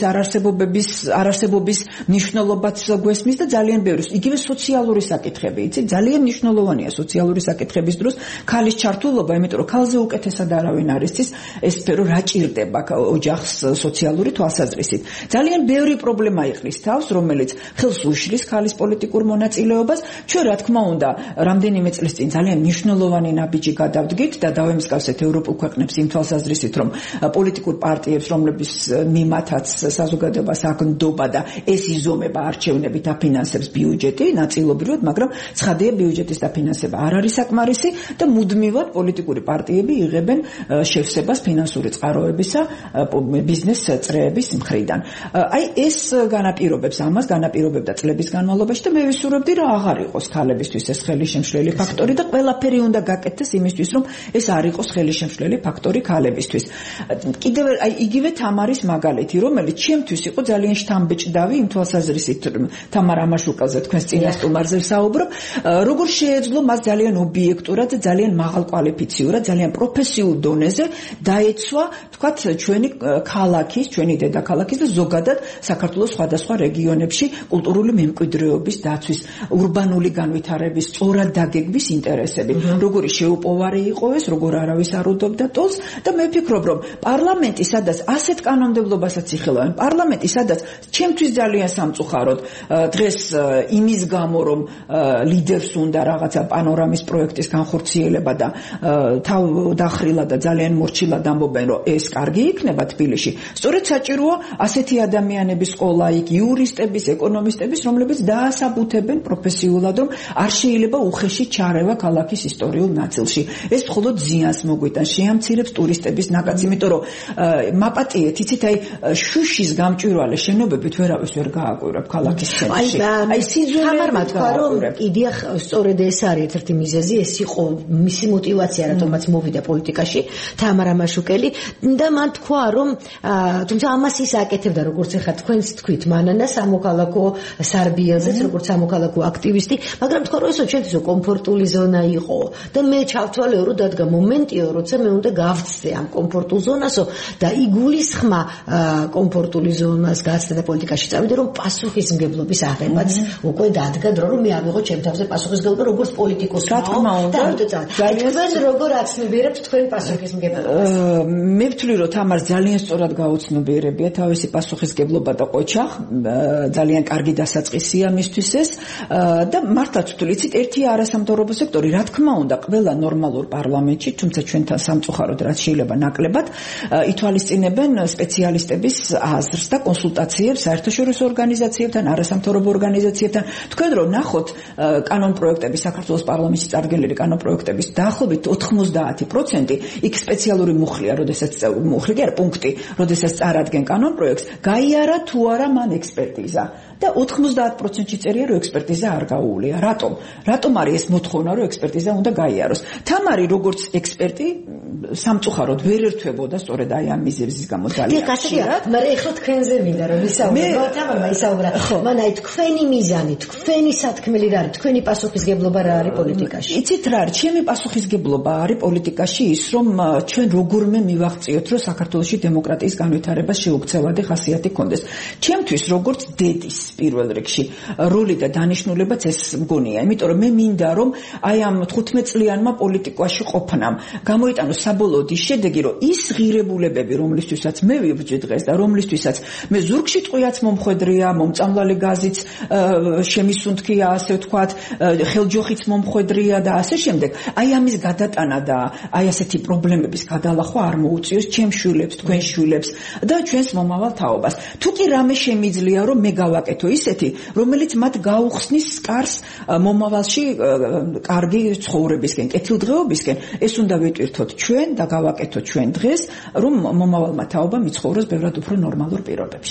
არარსებობის მნიშვნელობაც გვესმის და ძალიან ბევრი, იგივე სოციალური საკითხები, იცით, ძალიან მნიშვნელოვანია სოციალური საკითხების დროს ქალის ჩართულობა, იმიტომ რომ ქალზე უკეთესად არავინ არ იცის ეს სფერო რა ჭირდება ოჯახს სოციალური თვალსაზრისით. ძალიან ბევრი პრობლემა იყრის თავს, რომელიც ხელს უშლის ქალის პოლიტიკურ მონაწილეობას. ჩვენ რა თქმა უნდა, რამდენიმე წლის წინ ძალიან მნიშვნელოვანი ნაბიჯი გადავდგით და დავემსგავსეთ ევროპულ ქვეყნებს იმ თვალსაზრისით, რომ პოლიტიკურ პარტიებს, რომლების მიმართაც საზოგადოებას აქ ნდობა და ეს იზომება არჩევნებით აფინანსებს ბიუჯეტი ნაწილობრივად, მაგრამ ცხადია ბიუჯეტის დაფინანსება არ არის საკმარისი და მუდმივად პოლიტიკური პარტიები იღებენ შევსებას ფინანსური წყაროებისა ბიზნეს წრეების მხრიდან. აი ეს განაპირობებს ამას, განაპირობებდა წლების განმავლობაში და მე ვისურვებდი, რომ აღარ იყოს ქალებისთვის ეს ხელისშემშლელი ფაქტორი და ყველაფერი უნდა გაკეთდეს იმისთვის, რომ ეს არ იყოს ხელისშემშლელი ფაქტორი ქალებისთვის. კიდევ აი იგივე თამარის მაგალითი, რომელიც ჩემთვის იყო ძალიან შთამბეჭდავი იმ თვალსაზრისით, თამარ ამაშუკაძე თქვენს წინასწარმოებზე საუბრობ, როგორ შეეძლო მას ძალიან ობიექტურად და ძალიან მაღალკვალიფიციურად, ძალიან პროფესიულ დონეზე დაეცვა, თქვათ, ჩვენი ქალაქის, ჩვენი დედაქალაქის და ზოგადად საქართველოს სხვადასხვა რეგიონებში კულტურული მემკვიდრეობის დაცვის, ურბანული განვითარების, სწორად დაგეგმვის ინტერესები. როგორი შეუპოვარი იყო ეს, როგორ არავის არ უდობდა ტოლს და მე ვფიქრობ, რომ პარლამენტი, სადაც ასეთ კანონმდებლობასაც იხილავენ, პარლამენტი, სადაც ჩემთვის ძალიან სამწუხაროდ დღეს იმის გამო, რომ ლიდერს უნდა რაღაცა პანორამის პროექტის განხორციელება და თავ დახრილა და ძალიან მორჩილად ამბობენ, რომ ეს კარგი იქნება თბილისში. სწორედ საჭიროა ასეთი ადამიანების ყოლა იქ, იურისტების, ეკონომისტების, რომლებიც დაასაბუთებენ პროფესიულად, რომ არ შეიძლება უხეში ჩარევა ქალაქის ისტორიულ ნაწილში. ეს მხოლოდ ზიანს მოგვიტანს, შეამცირებს ტურისტების ნაკადს, იმიტომ რომ მაპატიეთ, იცით, აი შუშის გამჭვირვალე შენობებით ვერავის ვერ გააკვირებ ქალაქის ცენტრში. აი სიძულემა თქვა, რომ იდეა სწორედ ეს არის ერთ-ერთი მიზეზი, ეს იყო მისი мотиваცია, რატომაც მოვიდა პოლიტიკაში თამარ ამაშუკელი და მან თქვა, რომ თუმცა ამას ის აკეთებდა, როგორც ახლა თქვენს თქვით, მანანა სამოქალაქო სარბიელზეც, როგორც სამოქალაქო აქტივისტი, მაგრამ თქვა, რომ ესო ჩვენთვის კომფორტული ზონა იყო და მე ჩავთვალეო, რომ დადგა მომენტიო, როცა მე უნდა გავწდე ამ კომფორტულ ზონასო და იგულისხმა კომფორტული ზონას გაცდა და პოლიტიკაში წავიდე, რომ პასუხისმგებლობის აღებაც უკვე დადგა დრო, რომ მე ავიღო ჩემ თავზე პასუხისმგებლობა როგორც პოლიტიკოსი. რა თქმა უნდა, ძალიან როგორ აცნობიერებთ თქვენ პასუხისმგებლობას? მე ვთვლი, რომ თამარს ძალიან სწორად გაუცნობიერებია თავისი პასუხისმგებლობა და ყოჩა, ძალიან კარგი დასაწყისია მისთვის ეს და მართლაც ვთვლი, იცით, ერთი არასამთავრობო სექტორი, რა თქმა უნდა, ყველა ნორმალურ პარლამენტში, თუმცა ჩვენთან სამწუხაროდ რაც შეიძლება ნაკლებად, ითვალისწინებენ სპეციალისტების აზრს და კონსულტაციებს საერთაშორისო ორგანიზაციებთან, არასამთავრობო ორგანიზაციებთან. თქვენ რომ ნახოთ კანონპროექტები საქართველოს პარლამენტში წარდგენილი კანონპროექტების დაახლოებით 90% იქ სპეციალური მუხლია, როდესაც მუხლი კი არა პუნქტი, როდესაც წარადგენ კანონპროექტს, გაიარა თუ არა მან ექსპერტიზა. და 90%-ში წერია, რომ ექსპერტიზა არ გაუულია. რატომ? რატომ არის ეს მოთხოვნა, რომ ექსპერტიზა უნდა გაიაროს? თამარი როგორც ექსპერტი სამწუხაროდ ვერ ერთვებოდა სწორედ აი ამ მიზეზის გამო ძალიან. მაგრამ ეხლა თქვენზე მინდა რომ ვისაუბროთ, თამარმა ისაუბრა. მან აი თქვენი მიზანი, თქვენი სათქმელი რა არის? თქვენი პასუხისგებლობა რა არის პოლიტიკაში? იცით რა არის? ჩემი პასუხისგებლობა არის პოლიტიკაში ის, რომ ჩვენ როგორმე მივაღწიოთ, რომ საქართველოში დემოკრატიის განვითარებას შეუქცევადი ხასიათი გქონდეს. ჩემთვის როგორც დედის პირველ რიგში როლი და დანიშნულებაც ეს მგონია, იმიტომ რომ მე მინდა რომ აი ამ 15 წლიანმა პოლიტიკაში ყოფნამ გამოიტანოს საბოლოოდ ის შედეგი, რომ ის ღირებულებები, რომლისთვისაც მე ვიბრძვი დღეს და რომლისთვისაც მე ზურგში ტყვიაც მომხვედრია, მომწამლალი გაზიც შემისუნთქია, ასე ვთქვათ, ხელჯოხიც მომხვედრია და ასე შემდეგ. აი ამის გადატანა და აი ასეთი პრობლემების გადალახვა არ მოუწიოს ჩემს შვილებს, თქვენ შვილებს და ჩვენს მომავალ თაობას. თუ კი რამე შემიძლია რომ მე გავაკეთო ისეთი, რომელიც მათ გაუხსნის კარს მომავალში კარგი ცხოვრებისკენ, კეთილდღეობისკენ, ეს უნდა ვიტვირთოთ ჩვენ და გავაკეთოთ ჩვენ დღეს, რომ მომავალმა თაობამ იცხოვროს ბევრად უფრო ნორმალურ პირობებში.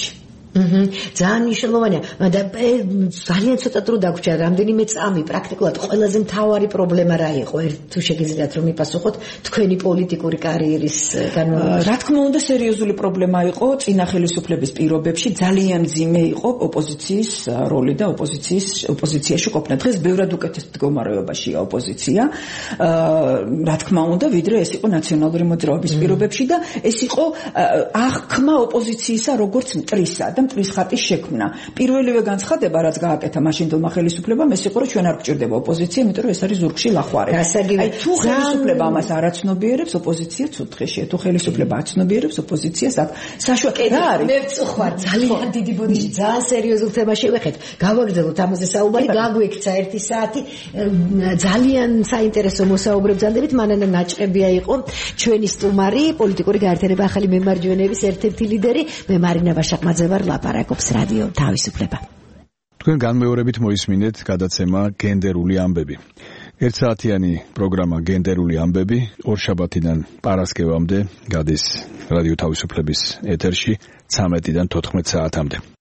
ძალიან მნიშვნელოვანია, მაგრამ ძალიან ცოტა დრო დაგვრჩა, რამდენიმე წამი პრაქტიკულად ყველაზე მთავარი პრობლემა რა იყო? თუ შეგიძლიათ რომ მიპასუხოთ თქვენი პოლიტიკური კარიერის განმავლობაში. რა თქმა უნდა, სერიოზული პრობლემა იყო წინა ხელისუფლების პირობებში, ძალიან მძიმე იყო ოპოზიციის როლი და ოპოზიციაში ყოფნა. დღეს ბევრად უკეთეს მდგომარეობაშია ოპოზიცია. რა თქმა უნდა, ვიდრე ეს იყო ნაციონალური მოძრაობის პირობებში და ეს იყო აღქმა ოპოზიციისა როგორც მტრისა და მტრის ხატის შექმნა. პირველივე განცხადება, რაც გააკეთა მაშინდელმა ხელისუფლებამ, ეს იყო, რომ ჩვენ არ გვჭირდება ოპოზიცია, იმიტომ რომ ეს არის ზურგში ლახვარი. აი, თუ ხელისუფლება ამას არ აცნობიერებს, ოპოზიცია ცუთხეშია. თუ ხელისუფლება აცნობიერებს, ოპოზიციას აქ საშუალება რა არის? მე ვწუხარ, ძალიან დიდი ბოდიში, ძალიან სერიოზულ თემაში ვეხეთ. გავაგრძელოთ ამაზე საუბარი, გაგვექცა 1 საათი. ძალიან საინტერესო მოსაუბრებზანდებით, მანანა ნაჭყებია იყო ჩვენი სტუმარი, პოლიტიკური გაერთიანება ახალი მემარჯვენეების ერთ-ერთი ლიდერი, მე მარინა ვაშაყმაძე ვარ, ლაპარაკობს რადიო თავისუფლება. თქვენ განმეორებით მოისმინეთ გადაცემა გენდერული ამბები. 1 საათიანი პროგრამა გენდერული ამბები ორშაბათიდან პარასკევამდე გადის რადიო თავისუფლების ეთერში 13-დან 14 საათამდე.